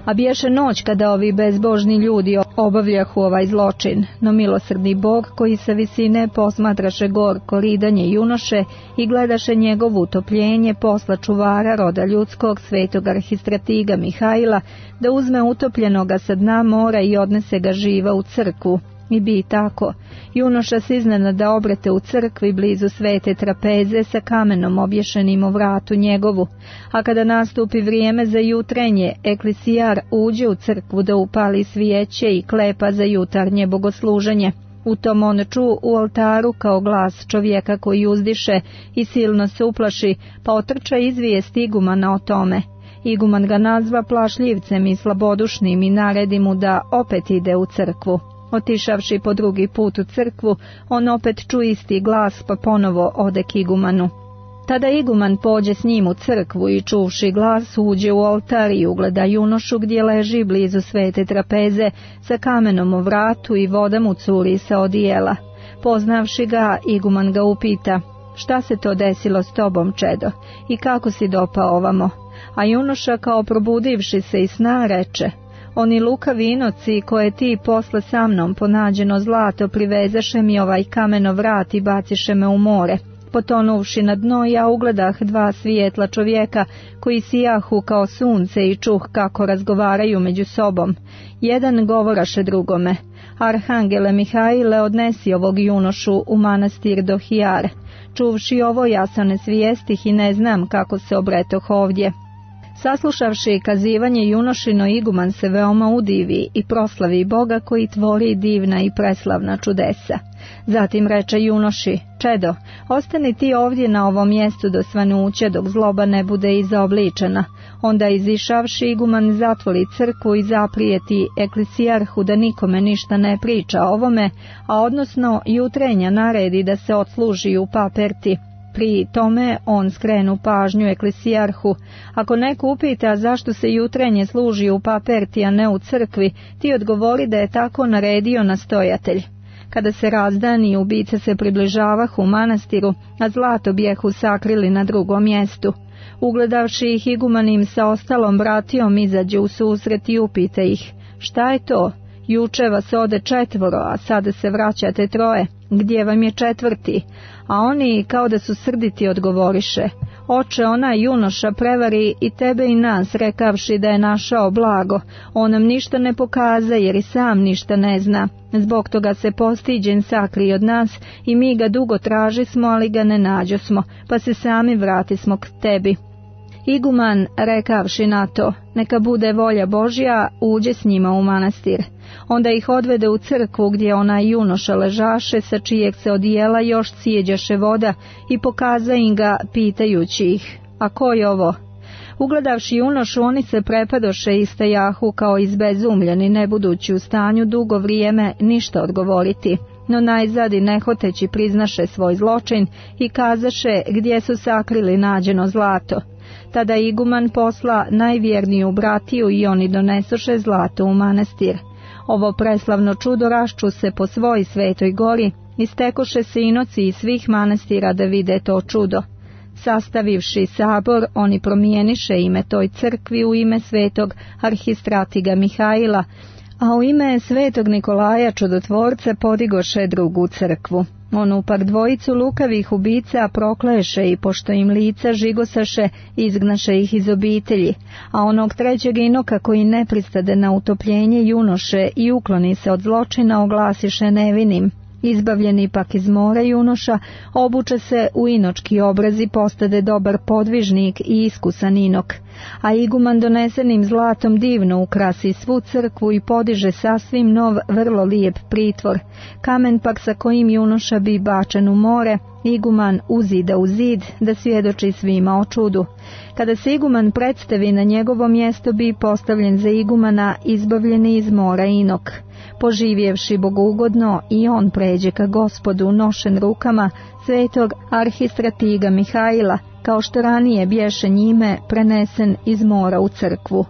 A biješe noć kada ovi bezbožni ljudi obavljahu ovaj zločin, no milosrdni Bog koji sa visine posmatraše gorko ridanje junoše i gledaše njegovo utopljenje, posla čuvara roda ljudskog, svetog arhistratiga Mihajla, da uzme utopljenoga sa dna mora i odnese ga živa u crkvu. I bi tako, junoša se iznenada obrate u crkvi blizu svete trapeze sa kamenom obješenim u vratu njegovu, a kada nastupi vrijeme za jutrenje, eklesijar uđe u crkvu da upali svijeće i klepa za jutarnje bogosluženje. U tom on ču u oltaru kao glas čovjeka koji uzdiše i silno se uplaši, pa otrča izvijest igumana o tome. Iguman ga nazva plašljivcem i slabodušnim i naredi mu da opet ide u crkvu. Otišavši po drugi put u crkvu, on opet ču isti glas, pa ponovo ode k igumanu. Tada iguman pođe s njim u crkvu i čuvši glas uđe u oltar i ugleda junošu gdje leži blizu svete trapeze sa kamenom u vratu i voda mu curi sa odijela. Poznavši ga, iguman ga upita: šta se to desilo s tobom, čedo, i kako si dopao ovamo? A junoša kao probudivši se iz sna reče: oni lukavi inoci koje ti posle sa mnom ponađeno zlato privezaše mi ovaj kameno vrat i baciše me u more. Potonuvši na dno, ja ugledah dva svijetla čovjeka koji sijahu kao sunce i čuh kako razgovaraju među sobom. Jedan govoraše drugome: Arhangele Mihajle, odnesi ovog junošu u manastir do Hijar. Čuvši ovo, ja se ne svijestih i ne znam kako se obretoh ovdje. Saslušavši kazivanje junošino, iguman se veoma udivi i proslavi Boga koji tvori divna i preslavna čudesa. Zatim reče junoši: čedo, ostani ti ovdje na ovom mjestu do svanuća, dok zloba ne bude izaobličena. Onda izišavši, iguman zatvori crkvu i zaprijeti eklesijarhu da nikome ništa ne priča o ovome, a odnosno jutrenja naredi da se odsluži u paperti. Pri tome on skrenu pažnju eklesijarhu: ako neko upita zašto se jutrenje služi u paperti, a ne u crkvi, ti odgovori da je tako naredio nastojatelj. Kada se razdani, ubice se približavahu u manastiru, a zlato bijehu sakrili na drugom mjestu. Ugledavši ih, iguman im sa ostalom bratijom izađe u susret i upita ih: šta je to? Juče vas ode 4, a sada se vraćate 3. Gdje vam je 4? A oni kao da su srditi odgovoriše: oče, ona junoša prevari i tebe i nas, rekavši da je našao blago. On nam ništa ne pokaza jer i sam ništa ne zna. Zbog toga se postiđen sakri od nas i mi ga dugo tražismo, ali ga ne nađosmo, pa se sami vratismo k tebi. Iguman, rekavši na to: neka bude volja Božja, uđe s njima u manastir. Onda ih odvede u crkvu gdje onaj junoša ležaše, sa čijeg se odijela još cijeđaše voda, i pokaza im ga pitajući ih: a ko je ovo? Ugledavši junošu, oni se prepadoše i stajahu kao izbezumljeni, ne budući u stanju dugo vrijeme ništa odgovoriti. No najzadi nehoteći priznaše svoj zločin i kazaše gdje su sakrili nađeno zlato. Tada iguman posla najvjerniju bratiju i oni donesoše zlato u manastir. Ovo preslavno čudo rašču se po svoj svetoj gori i stekoše se inoci iz svih manastira da vide to čudo. Sastavivši sabor, oni promijeniše ime toj crkvi u ime svetog arhistratiga Mihajla, a u ime svetog Nikolaja čudotvorca podigoše drugu crkvu. Onu pak dvojicu lukavih ubica prokleše i pošto im lica žigosaše, izgnaše ih iz obitelji, a onog trećeg inoka koji ne pristade na utopljenje junoše i ukloni se od zločina oglasiše nevinim. Izbavljeni pak iz mora junoša, obuče se u inočki obraz i postade dobar podvižnik i iskusan inok, a iguman donesenim zlatom divno ukrasi svu crkvu i podiže sasvim nov vrlo lijep pritvor. Kamen pak sa kojim junoša bi bačen u more, iguman uzida u zid da svjedoči svima o čudu. Kada se iguman predstavi, na njegovo mjesto bi postavljen za igumana izbavljeni iz mora inok. Poživjevši bogougodno, i on pređe ka Gospodu nošen rukama svetog arhistratiga Mihajla, kao što ranije bješe njime prenesen iz mora u crkvu.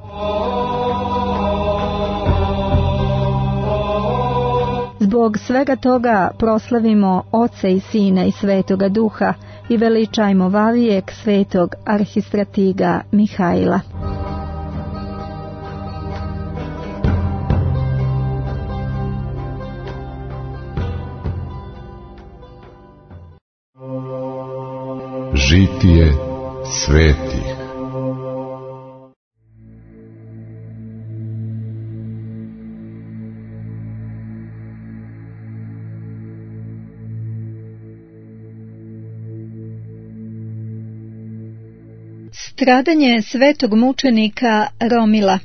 Zbog svega toga proslavimo Oca i Sina i Svetoga Duha i veličajmo vavijek svetog arhistratiga Mihajla.
Žitije svetih.
Stradanje svetog mučenika Romila.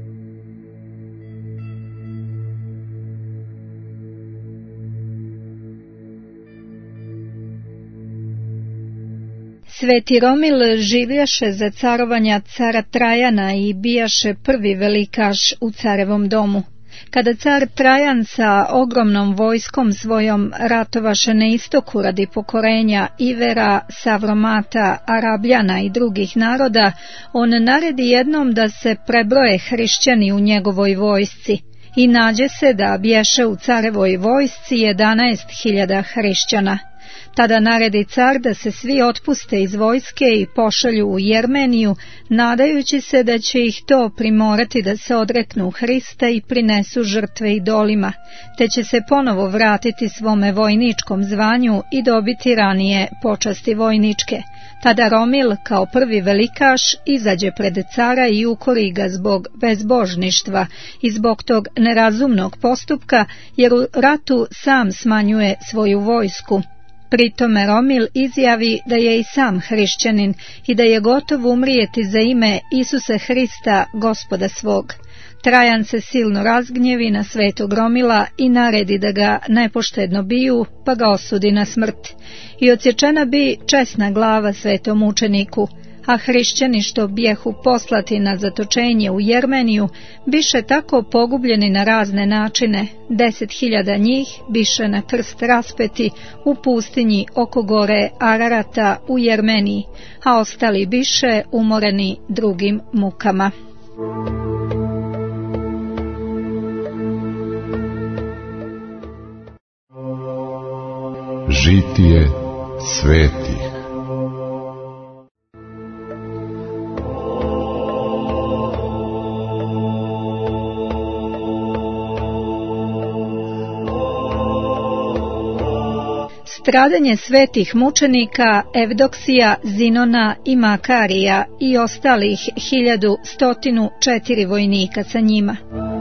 Sveti Romil življaše za carovanja cara Trajana i bijaše prvi velikaš u carevom domu. Kada car Trajan sa ogromnom vojskom svojom ratovaše na istoku radi pokorenja Ivera, Savromata, Arabljana i drugih naroda, on naredi jednom da se prebroje hrišćani u njegovoj vojsci i nađe se da bješe u carevoj vojsci 11.000 hrišćana. Tada naredi car da se svi otpuste iz vojske i pošalju u Jermeniju, nadajući se da će ih to primorati da se odreknu Hrista i prinesu žrtve idolima, te će se ponovo vratiti svome vojničkom zvanju i dobiti ranije počasti vojničke. Tada Romil, kao prvi velikaš, izađe pred cara i ukori ga zbog bezbožništva i zbog tog nerazumnog postupka, jer u ratu sam smanjuje svoju vojsku. Pritome Romil izjavi da je i sam hrišćanin i da je gotov umrijeti za ime Isusa Hrista, Gospoda svog. Trajan se silno razgnjevi na svetog Romila i naredi da ga nepoštedno biju, pa ga osudi na smrt. I odsječena bi česna glava svetom mučeniku, a hrišćani što bijehu poslati na zatočenje u Jermeniju biše tako pogubljeni na razne načine. 10.000 njih biše na krst raspeti u pustinji oko gore Ararata u Jermeniji, a ostali biše umoreni drugim mukama.
Žitije svetih.
Stradanje svetih mučenika Evdoksija, Zinona i Makarija i ostalih 1104 vojnika sa njima.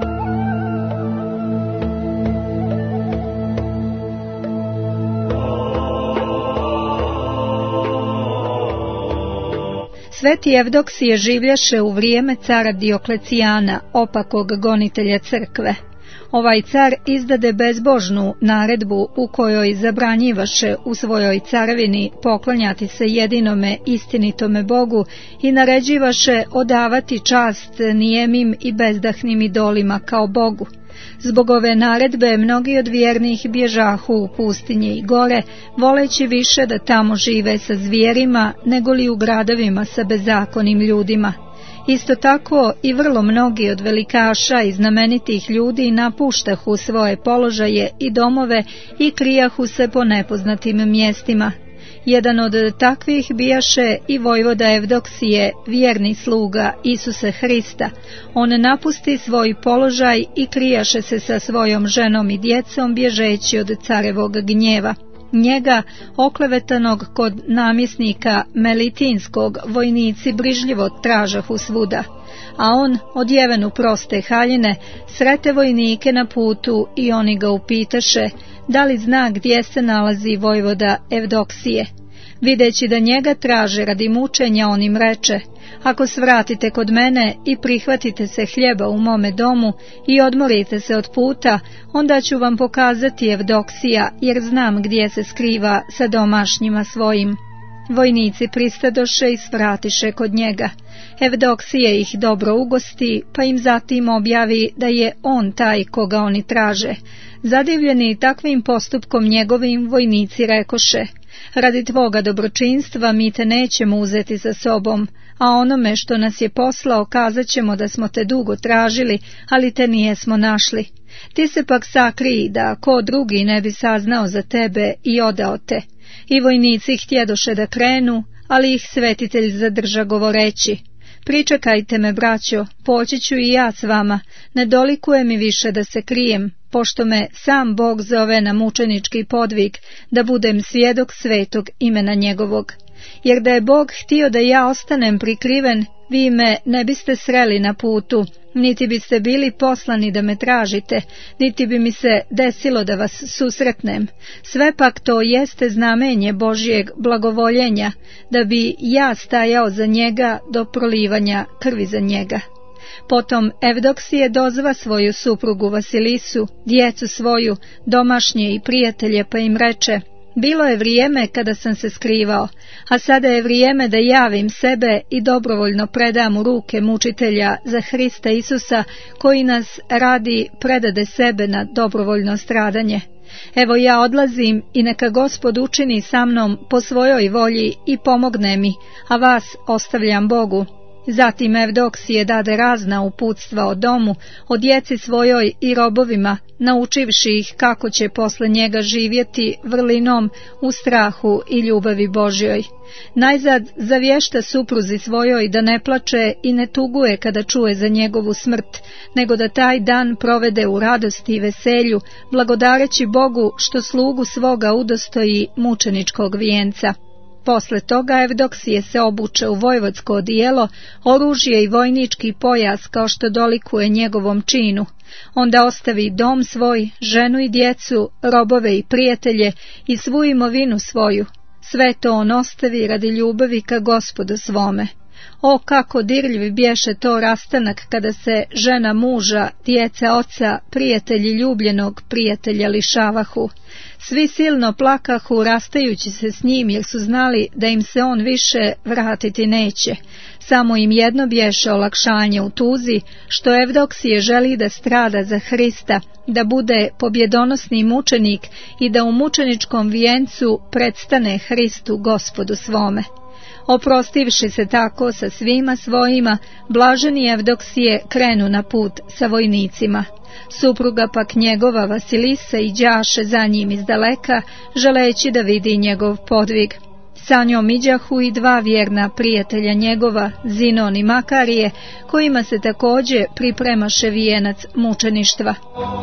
Sveti Evdoksije življaše u vrijeme cara Dioklecijana, opakog gonitelja crkve. Ovaj car izdade bezbožnu naredbu u kojoj zabranjivaše u svojoj carevini poklanjati se jedinome istinitome Bogu i naređivaše odavati čast nijemim i bezdahnim idolima kao Bogu. Zbog ove naredbe mnogi od vjernih bježahu u pustinje i gore, voleći više da tamo žive sa zvijerima nego li u gradovima sa bezakonim ljudima. Isto tako i vrlo mnogi od velikaša i znamenitih ljudi napuštahu svoje položaje i domove i krijahu se po nepoznatim mjestima. Jedan od takvih bijaše i vojvoda Evdoksije, vjerni sluga Isusa Hrista. On napusti svoj položaj i krijaše se sa svojom ženom i djecom bježeći od carevog gnjeva. Njega, oklevetanog kod namjesnika Melitinskog, vojnici brižljivo tražahu svuda, a on, odjeven u proste haljine, srete vojnike na putu i oni ga upitaše da li zna gdje se nalazi vojvoda Evdoksije. Videći da njega traže radi mučenja, on im reče: ako svratite kod mene i prihvatite se hljeba u mome domu i odmorite se od puta, onda ću vam pokazati Evdoksija, jer znam gdje se skriva sa domašnjima svojim. Vojnici pristadoše i svratiše kod njega. Evdoksije ih dobro ugosti, pa im zatim objavi da je on taj koga oni traže. Zadivljeni takvim postupkom njegovim, vojnici rekoše: radi tvoga dobročinstva mi te nećemo uzeti sa sobom, a onome što nas je poslao kazat ćemo da smo te dugo tražili, ali te nijesmo našli. Ti se pak sakriji da ko drugi ne bi saznao za tebe i odao te. I vojnici htjedoše da krenu, ali ih svetitelj zadrža govoreći: pričekajte me, braćo, poći ću i ja s vama, ne dolikuje mi više da se krijem, pošto me sam Bog zove na mučenički podvig, da budem svjedok svetog imena njegovog. jer da je Bog htio da ja ostanem prikriven, vi me ne biste sreli na putu, niti biste bili poslani da me tražite, niti bi mi se desilo da vas susretnem. Sve pak to jeste znamenje Božjeg blagovoljenja, da bi ja stajao za njega do prolivanja krvi za njega. Potom Evdoksije dozva svoju suprugu Vasilisu, djecu svoju, domašnje i prijatelje, pa im reče: bilo je vrijeme kada sam se skrivao, a sada je vrijeme da javim sebe i dobrovoljno predam u ruke mučitelja za Hrista Isusa, koji nas radi predade sebe na dobrovoljno stradanje. Evo ja odlazim i neka Gospod učini sa mnom po svojoj volji i pomogne mi, a vas ostavljam Bogu. Zatim Evdoksije dade razna uputstva o domu, o djeci svojoj i robovima, naučivši ih kako će posle njega živjeti vrlinom u strahu i ljubavi Božjoj. Najzad zavješta supruzi svojoj da ne plače i ne tuguje kada čuje za njegovu smrt, nego da taj dan provede u radosti i veselju, blagodareći Bogu što slugu svoga udostoji mučeničkog vijenca. Posle toga Evdoksije se obuče u vojvodsko odijelo, oružje i vojnički pojas kao što dolikuje njegovom činu. Onda ostavi dom svoj, ženu i djecu, robove i prijatelje i svu imovinu svoju. Sve to on ostavi radi ljubavi ka Gospodu svome. O, kako dirljiv bješe to rastanak kada se žena muža, djeca oca, prijatelji ljubljenog prijatelja lišavahu. Svi silno plakahu rastajući se s njim, jer su znali da im se on više vratiti neće. Samo im jedno bješe olakšanje u tuzi, što Evdoksije želi da strada za Hrista, da bude pobjedonosni mučenik i da u mučeničkom vijencu predstane Hristu Gospodu svome. Oprostivši se tako sa svima svojima, blaženi Evdoksije krenu na put sa vojnicima. Supruga pak njegova Vasilisa iđaše za njim izdaleka, želeći da vidi njegov podvig. Sa njom iđahu i dva vjerna prijatelja njegova, Zinon i Makarije, kojima se također pripremaše vijenac mučeništva.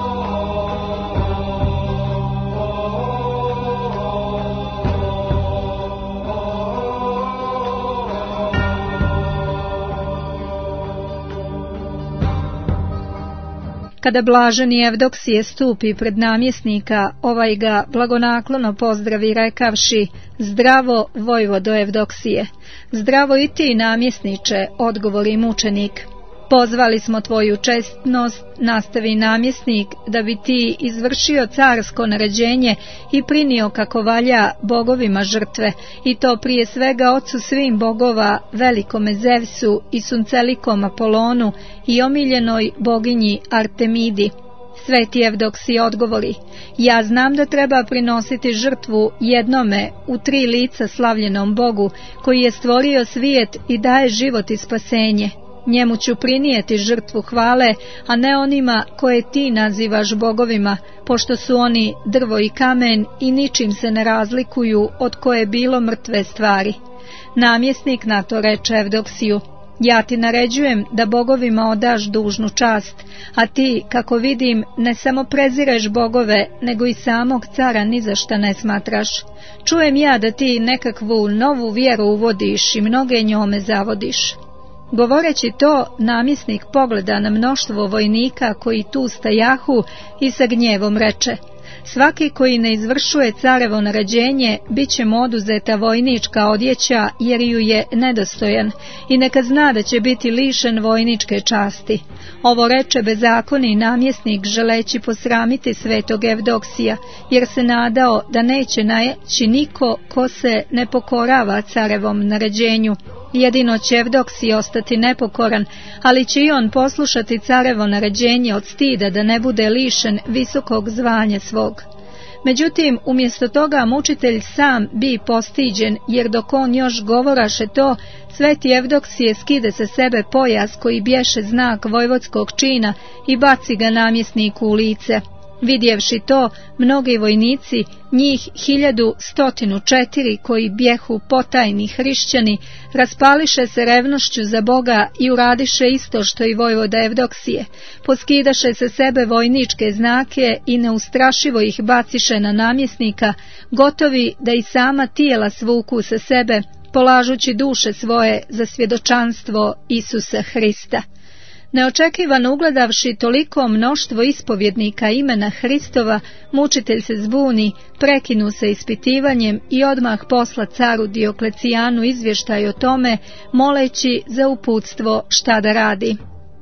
Kada blaženi Evdoksije stupi pred namjesnika, ovaj ga blagonaklono pozdravi rekavši: zdravo, vojvodo Evdoksije. Zdravo i ti, namjesniče, odgovori mučenik. Pozvali smo tvoju čestnost, nastavi namjesnik, da bi ti izvršio carsko naređenje i prinio kako valja bogovima žrtve, i to prije svega ocu svim bogova, velikome Zevsu i suncelikom Apolonu i omiljenoj boginji Artemidi. Sveti Evdoksije odgovori: ja znam da treba prinositi žrtvu jednome u 3 lica slavljenom Bogu, koji je stvorio svijet i daje život i spasenje. Njemu ću prinijeti žrtvu hvale, a ne onima koje ti nazivaš bogovima, pošto su oni drvo i kamen i ničim se ne razlikuju od koje bilo mrtve stvari. Namjesnik na to reče Evdoksiju: ja ti naređujem da bogovima odaš dužnu čast, a ti, kako vidim, ne samo prezireš bogove, nego i samog cara ni za šta ne smatraš. Čujem ja da ti nekakvu novu vjeru uvodiš i mnoge njome zavodiš. Govoreći to, namjesnik pogleda na mnoštvo vojnika koji tu stajahu i sa gnjevom reče: svaki koji ne izvršuje carevo naređenje, bit će mu oduzeta vojnička odjeća, jer ju je nedostojan, i neka zna da će biti lišen vojničke časti. Ovo reče bezakoni namjesnik, želeći posramiti svetog Evdoksija, jer se nadao da neće naći niko ko se ne pokorava carevom naređenju. Jedino će Evdoksij ostati nepokoran, ali će i on poslušati carevo naređenje od stida da ne bude lišen visokog zvanja svog. Međutim, umjesto toga mučitelj sam bi postiđen, jer dok on još govoraše to, sveti Evdoksije skide sa sebe pojas koji bješe znak vojvodskog čina i baci ga namjesniku u lice. Vidjevši to, mnogi vojnici, njih 1104 koji bjehu potajni hrišćani, raspališe se revnošću za Boga i uradiše isto što i vojvoda Evdoksije. Poskidaše se sebe vojničke znake i neustrašivo ih baciše na namjesnika, gotovi da i sama tijela svuku sa sebe, polažući duše svoje za svjedočanstvo Isusa Hrista. Neočekivano ugledavši toliko mnoštvo ispovjednika imena Hristova, mučitelj se zbuni, prekinu se ispitivanjem i odmah posla caru Dioklecijanu izvještaj o tome, moleći za uputstvo šta da radi.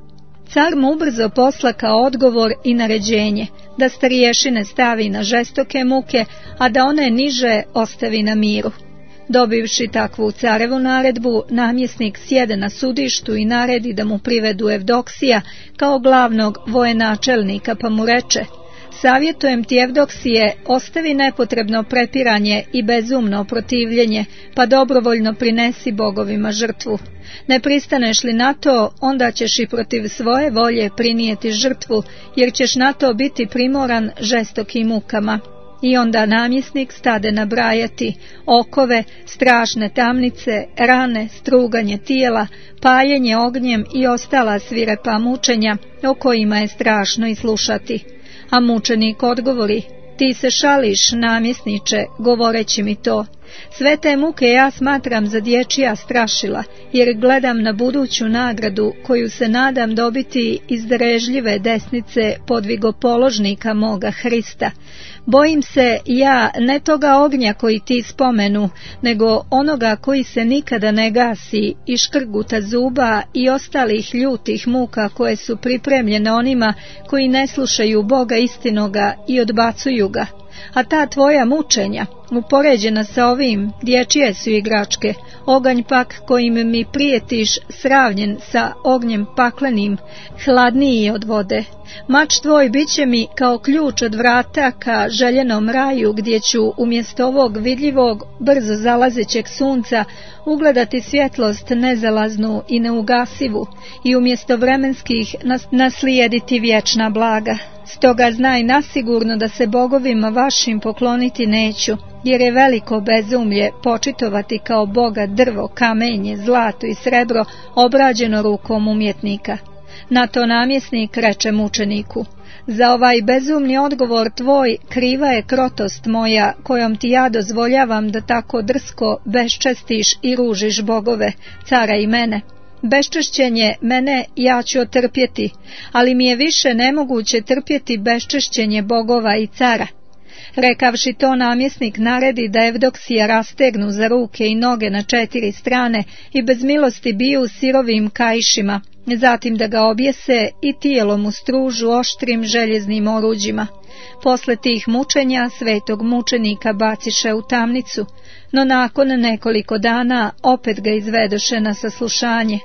Car mu ubrzo posla kao odgovor i naređenje, da starješine stavi na žestoke muke, a da one niže ostavi na miru. Dobivši takvu carevu naredbu, namjesnik sjede na sudištu i naredi da mu privedu Evdoksija kao glavnog vojenačelnika, pa mu reče: savjetujem ti, Evdoksije, ostavi nepotrebno prepiranje i bezumno protivljenje, pa dobrovoljno prinesi bogovima žrtvu. Ne pristaneš li na to, onda ćeš i protiv svoje volje prinijeti žrtvu, jer ćeš na to biti primoran žestokim mukama. I onda namjesnik stade nabrajati okove, strašne tamnice, rane, struganje tijela, paljenje ognjem i ostala svirepa mučenja, o kojima je strašno i slušati. A mučenik odgovori: ti se šališ, namjesniče, govoreći mi to. Sve te muke ja smatram za dječja strašila, jer gledam na buduću nagradu koju se nadam dobiti iz darežljive desnice podvigopoložnika moga Hrista. Bojim se ja ne toga ognja koji ti spomenu, nego onoga koji se nikada ne gasi, i škrguta zuba i ostalih ljutih muka koje su pripremljene onima koji ne slušaju Boga istinoga i odbacuju ga. A ta tvoja mučenja, upoređena sa ovim, dječje su igračke. Oganj pak kojim mi prijetiš sravnjen sa ognjem paklenim, hladniji je od vode. Mač tvoj bit će mi kao ključ od vrata ka željenom raju, gdje ću umjesto ovog vidljivog, brzo zalazećeg sunca ugledati svjetlost nezalaznu i neugasivu, i umjesto vremenskih naslijediti vječna blaga. Stoga znaj nasigurno da se bogovima vašim pokloniti neću, jer je veliko bezumlje počitovati kao Boga drvo, kamenje, zlato i srebro obrađeno rukom umjetnika. Na to namjesnik reče mučeniku: za ovaj bezumni odgovor tvoj kriva je krotost moja, kojom ti ja dozvoljavam da tako drsko beščestiš i ružiš bogove, cara i mene. Beščešćenje mene ja ću otrpjeti, ali mi je više nemoguće trpjeti beščešćenje bogova i cara. Rekavši to, namjesnik naredi da Evdoksija rastegnu za ruke i noge na 4 strane i bez milosti biju sirovim kaišima, zatim da ga objese i tijelo mu stružu oštrim željeznim oruđima. Posle tih mučenja svetog mučenika baciše u tamnicu, no nakon nekoliko dana opet ga izvedoše na saslušanje.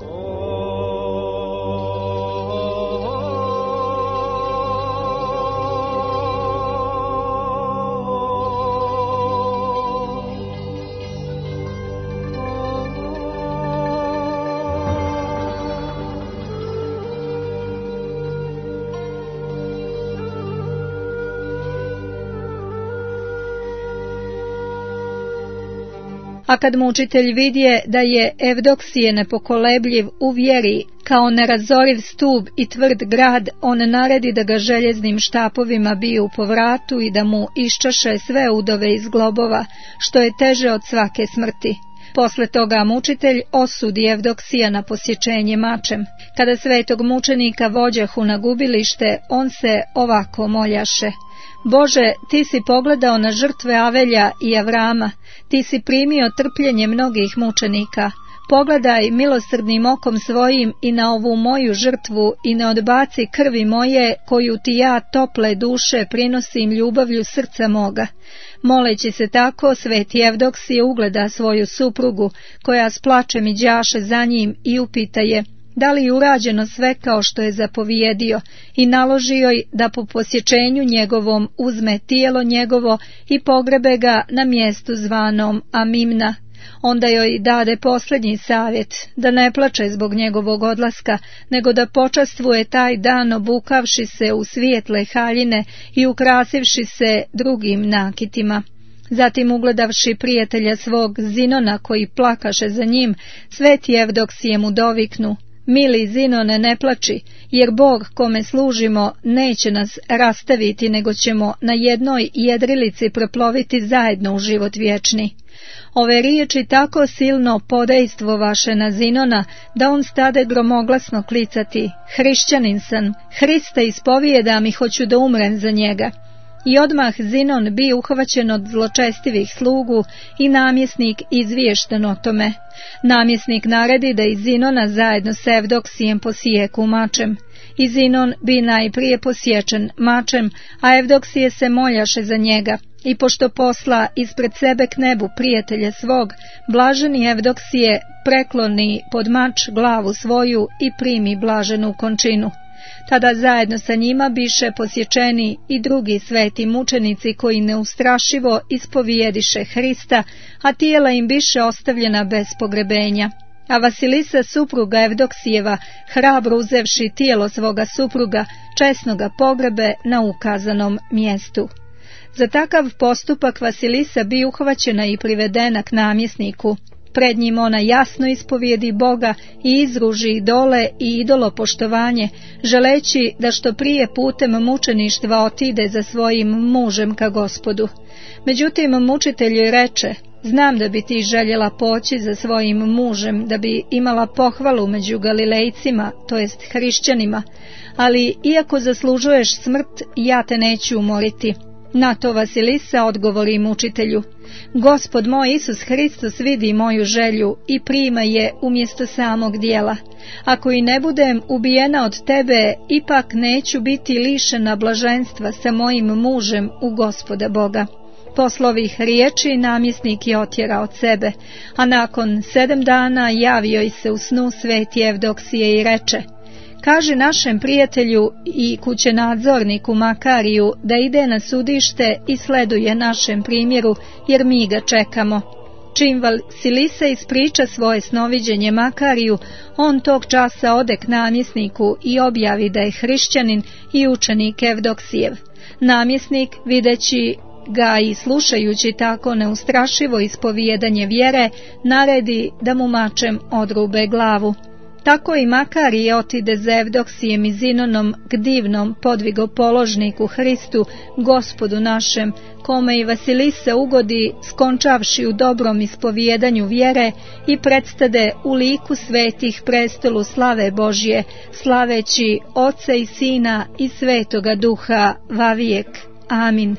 A kad mučitelj vidje da je Evdoksije nepokolebljiv u vjeri, kao nerazoriv stub i tvrd grad, on naredi da ga željeznim štapovima biju po vratu i da mu iščaše sve udove iz globova, što je teže od svake smrti. Posle toga mučitelj osudi Evdoksija na posječenje mačem. Kada svetog mučenika vođahu na gubilište, on se ovako moljaše: Bože, ti si pogledao na žrtve Avelja i Avrama, ti si primio trpljenje mnogih mučenika. Pogledaj milosrdnim okom svojim i na ovu moju žrtvu i ne odbaci krvi moje, koju ti ja tople duše prinosim ljubavlju srca moga. Moleći se tako, sveti Evdoksije ugleda svoju suprugu, koja s plačem iđaše za njim, i upita je da li je urađeno sve kao što je zapovijedio, i naloži joj da po posječenju njegovom uzme tijelo njegovo i pogrebe ga na mjestu zvanom Amimna. Onda joj dade posljednji savjet, da ne plače zbog njegovog odlaska, nego da počastvuje taj dan obukavši se u svijetle haljine i ukrasivši se drugim nakitima. Zatim, ugledavši prijatelja svog Zinona koji plakaše za njim, sveti Evdoksije mu doviknu: Mili Zinone, ne plači, jer Bog kome služimo neće nas rastaviti, nego ćemo na jednoj jedrilici proploviti zajedno u život vječni. Ove riječi tako silno podejstvo vaše na Zinona, da on stade gromoglasno klicati: hrišćanin sam, Hrista ispovijedam i hoću da umrem za njega. I odmah Zinon bi uhvaćen od zločestivih slugu i namjesnik izviješten o tome. Namjesnik naredi da i Zinona zajedno s Evdoksijem posijeku mačem. I Zinon bi najprije posječen mačem, a Evdoksije se moljaše za njega. I pošto posla ispred sebe k nebu prijatelje svog, blaženi Evdoksije prekloni pod mač glavu svoju i primi blaženu končinu. Tada zajedno sa njima biše posječeni i drugi sveti mučenici koji neustrašivo ispovijediše Hrista, a tijela im biše ostavljena bez pogrebenja. A Vasilisa, supruga Evdoksijeva, hrabro uzevši tijelo svoga supruga, česno ga pogrebe na ukazanom mjestu. Za takav postupak Vasilisa bi uhvaćena i privedena k namjesniku. Pred njim ona jasno ispovijedi Boga i izruži idole i idolopoštovanje, želeći da što prije putem mučeništva otide za svojim mužem ka Gospodu. Međutim, mučitelj joj reče: znam da bi ti željela poći za svojim mužem, da bi imala pohvalu među Galilejcima, to jest hrišćanima, ali iako zaslužuješ smrt, ja te neću umoriti. Na to Vasilisa odgovori mučitelju: Gospod moj Isus Hristos vidi moju želju i prima je umjesto samog dijela. Ako i ne budem ubijena od tebe, ipak neću biti lišena blaženstva sa mojim mužem u Gospoda Boga. Posle ovih riječi namjesnik je otjerao od sebe, a nakon 7 dana javio i se u snu sveti Evdoksije i reče: kaži našem prijatelju i kućenadzorniku Makariju da ide na sudište i sleduje našem primjeru, jer mi ga čekamo. Čim Vasilisa ispriča svoje snoviđenje Makariju, on tog časa ode k namjesniku i objavi da je hrišćanin i učenik Evdoksijev. Namjesnik, videći ga i slušajući tako neustrašivo ispovijedanje vjere, naredi da mu mačem odrube glavu. Tako i Makarije otide za Evdoksijem i Zinonom k divnom podvigopoložniku Hristu, Gospodu našem, kome i Vasilisa ugodi, skončavši u dobrom ispovijedanju vjere, i predstade u liku svetih prestolu slave Božje, slaveći Oca i Sina i Svetoga Duha vavijek. Amin.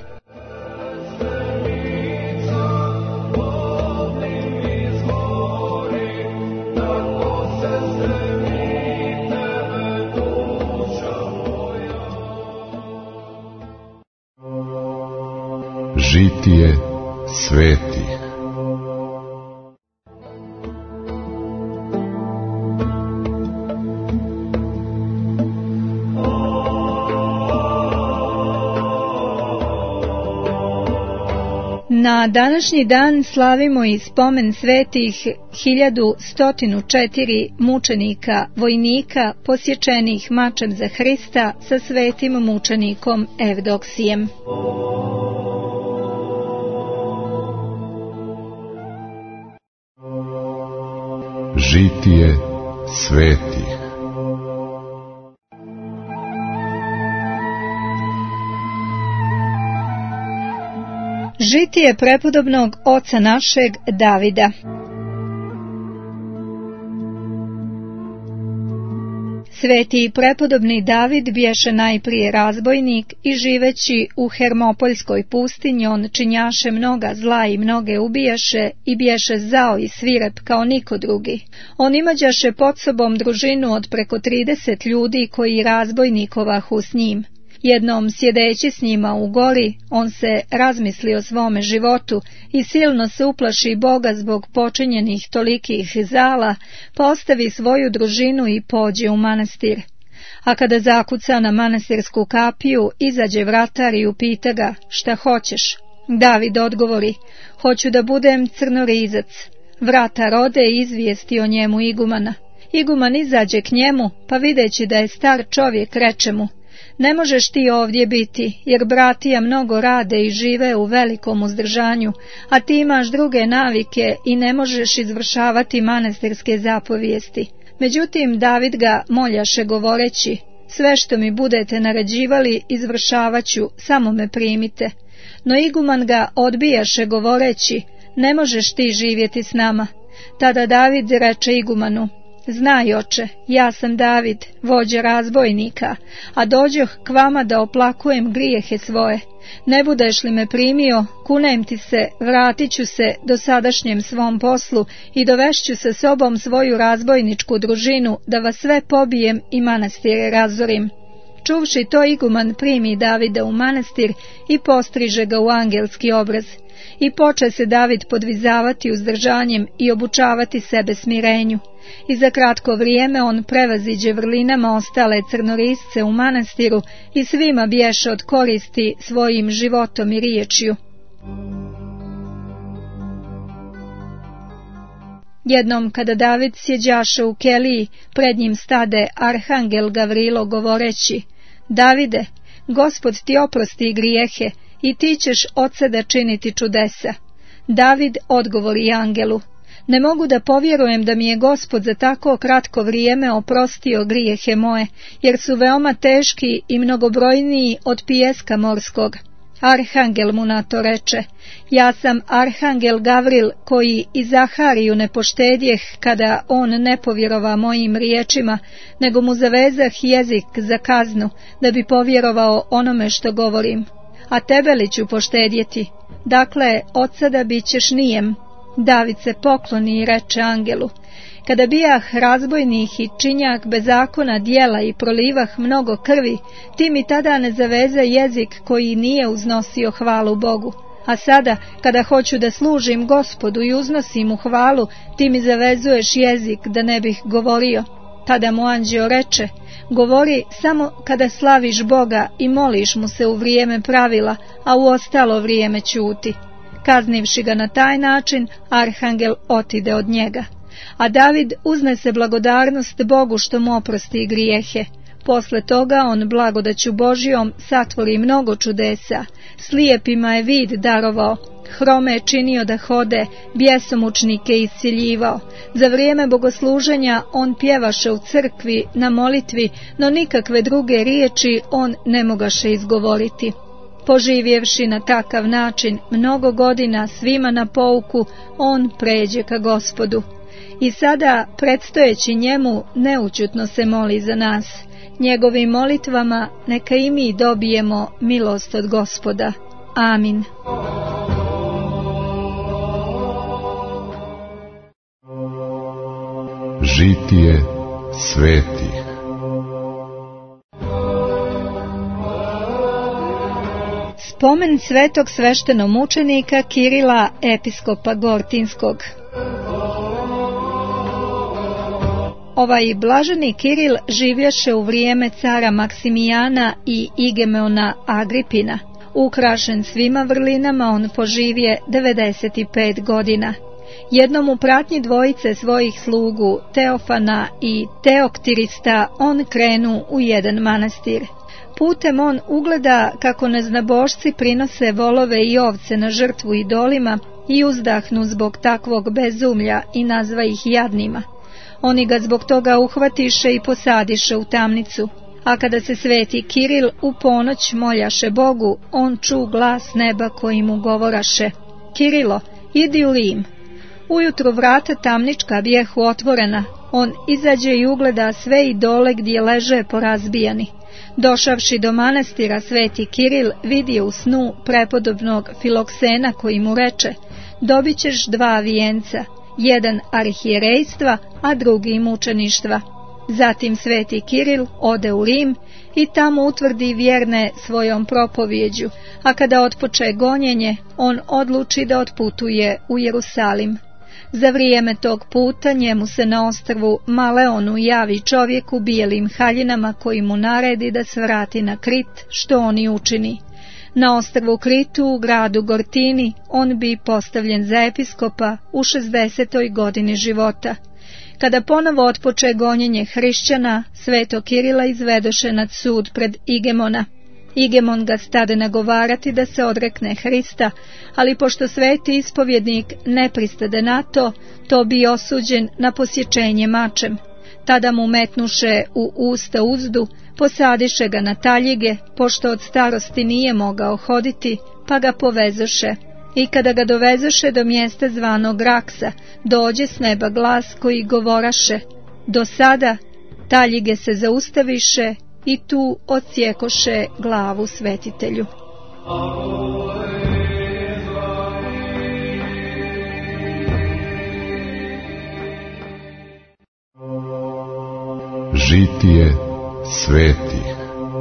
Žitije svetih.
Na današnji dan slavimo i spomen svetih 1104 mučenika, vojnika, posječenih mačem za Hrista sa svetim mučenikom Evdoksijem.
Žitije svetih.
Žitije prepodobnog oca našeg Davida. Sveti i prepodobni David biješe najprije razbojnik i živeći u Hermopoljskoj pustinji on činjaše mnoga zla i mnoge ubijaše i biješe zao i svirep kao niko drugi. On imađaše pod sobom družinu od preko 30 ljudi koji razbojnikovahu s njim. Jednom sjedeći s njima u gori, on se razmisli o svome životu i silno se uplaši Boga zbog počinjenih tolikih zala, pa ostavi svoju družinu i pođe u manastir. A kada zakuca na manastirsku kapiju, izađe vratar i upita ga: šta hoćeš? David odgovori: hoću da budem crnorizac. Vratar ode i izvijesti o njemu igumana. Iguman izađe k njemu, pa videći da je star čovjek, reče mu: ne možeš ti ovdje biti, jer bratija mnogo rade i žive u velikom uzdržanju, a ti imaš druge navike i ne možeš izvršavati manastirske zapovijesti. Međutim, David ga moljaše govoreći: sve što mi budete naređivali izvršavaću, samo me primite. No iguman ga odbijaše govoreći: ne možeš ti živjeti s nama. Tada David reče igumanu: znaj, oče, ja sam David, vođa razbojnika, a dođoh k vama da oplakujem grijehe svoje. Ne budeš li me primio, kunem ti se, vratit ću se dosadašnjem svom poslu i dovešću sa sobom svoju razbojničku družinu, da vas sve pobijem i manastire razorim. Čuvši to, iguman primi Davida u manastir i postriže ga u angelski obraz. I poče se David podvizavati uzdržanjem i obučavati sebe smirenju. I za kratko vrijeme on prevaziđe vrlinama ostale crnorisce u manastiru i svima bješe od koristi svojim životom i riječju. Jednom kada David sjeđaše u keliji, pred njim stade arhangel Gavrilo govoreći: Davide, Gospod ti oprosti grijehe i ti ćeš od sada činiti čudesa. David odgovori angelu: ne mogu da povjerujem da mi je Gospod za tako kratko vrijeme oprostio grijehe moje, jer su veoma teški i mnogobrojniji od pijeska morskog. Arhangel mu na to reče: ja sam arhangel Gavril, koji i Zahariju ne poštedjeh kada on ne povjerova mojim riječima, nego mu zavezah jezik za kaznu, da bi povjerovao onome što govorim. A tebe li ću poštedjeti? Dakle, od sada bit ćeš nijem. David se pokloni i reče angelu: kada bijah razbojnih i činjak bezakona djela i prolivah mnogo krvi, ti mi tada ne zaveze jezik koji nije uznosio hvalu Bogu. A sada, kada hoću da služim Gospodu i uznosim mu hvalu, ti mi zavezuješ jezik da ne bih govorio. Tada mu anđeo reče: govori samo kada slaviš Boga i moliš mu se u vrijeme pravila, a u ostalo vrijeme ćuti. Kaznivši ga na taj način, arhangel otide od njega. A David uznese blagodarnost Bogu što mu oprosti grijehe. Posle toga on blagodaću Božijom satvori mnogo čudesa, slijepima je vid darovao, hrome je činio da hode, bjesomučnike isciljivao. Za vrijeme bogosluženja on pjevaše u crkvi na molitvi, no nikakve druge riječi on ne mogaše izgovoriti. Poživjevši na takav način mnogo godina svima na pouku, on pređe ka Gospodu. I sada, predstojeći njemu, neućutno se moli za nas. Njegovim molitvama neka i mi dobijemo milost od Gospoda. Amin.
Žitije svetih.
Spomen svetog sveštenomučenika Kirila, episkopa Gortinskog. Ovaj blaženi Kiril živješe u vrijeme cara Maksimijana i Igemeona Agripina. Ukrašen svima vrlinama, on poživje 95 godina. Jednom u pratnji dvojice svojih slugu, Teofana i Teoktirista, on krenu u jedan manastir. Putem on ugleda kako neznabošci prinose volove i ovce na žrtvu idolima i uzdahnu zbog takvog bezumlja i nazva ih jadnima. Oni ga zbog toga uhvatiše i posadiše u tamnicu. A kada se sveti Kiril u ponoć moljaše Bogu, on ču glas neba koji mu govoraše: Kirilo, idi u Lim. Ujutru vrata tamnička bijehu otvorena, on izađe i ugleda sve idole gdje leže porazbijani. Došavši do manastira, sveti Kiril vidi u snu prepodobnog Filoksena koji mu reče: dobit ćeš 2 vijenca, jedan arhijerejstva, a drugi mučeništva. Zatim sveti Kiril ode u Rim i tamo utvrdi vjerne svojom propovjeđu, a kada otpoče gonjenje, on odluči da otputuje u Jerusalim. Za vrijeme tog puta njemu se na ostrvu Maleonu javi čovjek u bijelim haljinama koji mu naredi da svrati na Krit, što on i učini. Na ostrvu Kritu u gradu Gortini on bi postavljen za episkopa u 60. godini života. Kada ponovo otpoče gonjenje hrišćana, sveto Kirila izvedoše nad sud pred Igemona. Igemon ga stade nagovarati da se odrekne Hrista, ali pošto sveti ispovjednik ne pristade na to, to bi osuđen na posječenje mačem. Tada mu metnuše u usta uzdu, posadiše ga na taljige, pošto od starosti nije mogao hoditi, pa ga povezoše. I kada ga dovezoše do mjesta zvanog Raksa, dođe s neba glas koji govoraše: do sada. Taljige se zaustaviše i tu odsjekoše glavu svetitelju.
Žitije svetih.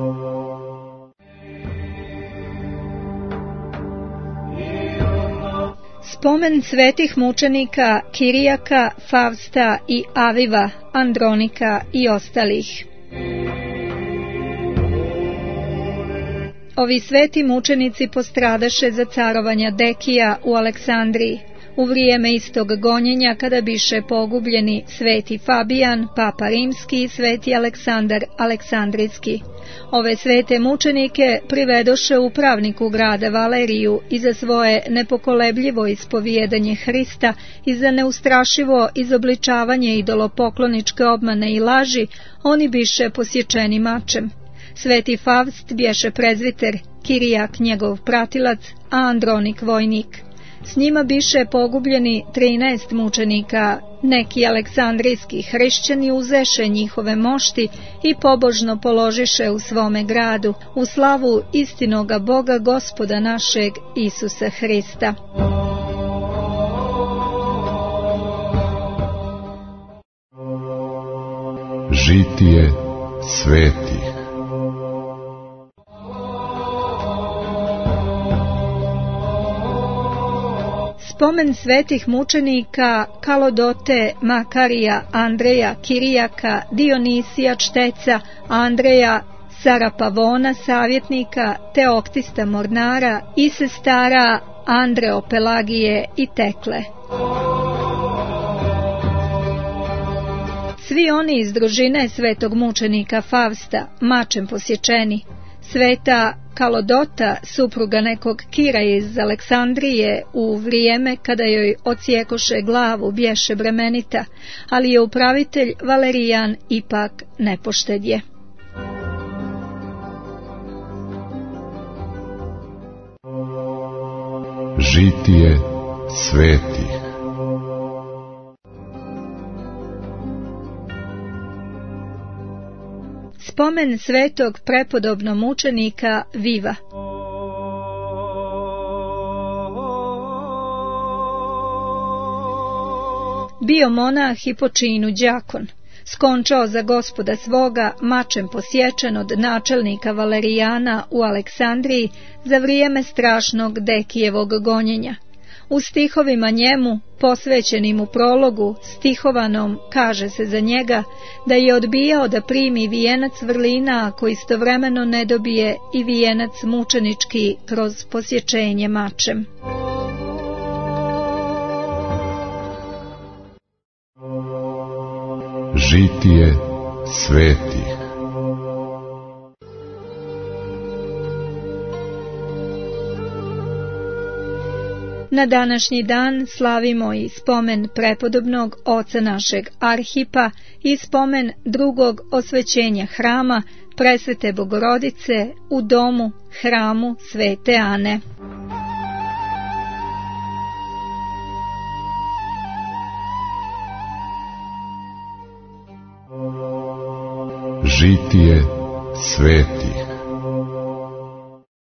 Spomen svetih mučenika Kirijaka, Favsta i Aviva, Andronika i ostalih. Ovi sveti mučenici postradaše za carovanja Dekija u Aleksandriji, u vrijeme istog gonjenja kada biše pogubljeni sveti Fabijan, Papa Rimski i sveti Aleksandar Aleksandrijski. Ove svete mučenike privedoše upravniku grada Valeriju i za svoje nepokolebljivo ispovijedanje Hrista i za neustrašivo izobličavanje idolopokloničke obmane i laži, oni biše posječeni mačem. Sveti Favst bješe prezviter, Kirijak njegov pratilac, a Andronik vojnik. S njima biše pogubljeni 13 mučenika. Neki aleksandrijski hrišćani uzeše njihove mošti i pobožno položiše u svome gradu, u slavu istinoga Boga Gospoda našeg Isusa Hrista.
Žitije svetih.
Spomen svetih mučenika Kalodote, Makarija, Andreja, Kirijaka, Dionisija Čteca, Andreja, Sarapavona savjetnika, Teoktista Mornara i sestara Andreo Pelagije i Tekle. Svi oni iz družine svetog mučenika Favsta, mačem posječeni. Sveta Kalodota, supruga nekog Kira iz Aleksandrije, u vrijeme kada joj odsjekoše glavu bješe bremenita, ali je upravitelj Valerijan ipak ne poštedje.
Žitije svetih.
Spomen svetog prepodobno mučenika Viva. Bio monah i po činu đakon. Skončao za Gospoda svoga, mačem posječen od načelnika Valerijana u Aleksandriji za vrijeme strašnog Dekijevog gonjenja. U stihovima njemu, posvećenim u prologu, stihovanom, kaže se za njega da je odbijao da primi vijenac vrlina ako istovremeno ne dobije i vijenac mučenički kroz posječenje mačem.
Žitije svetih.
Na današnji dan slavimo i spomen prepodobnog oca našeg Arhipa i spomen drugog osvećenja hrama Presvete Bogorodice u domu, hramu Svete Ane.
Žitije svetih.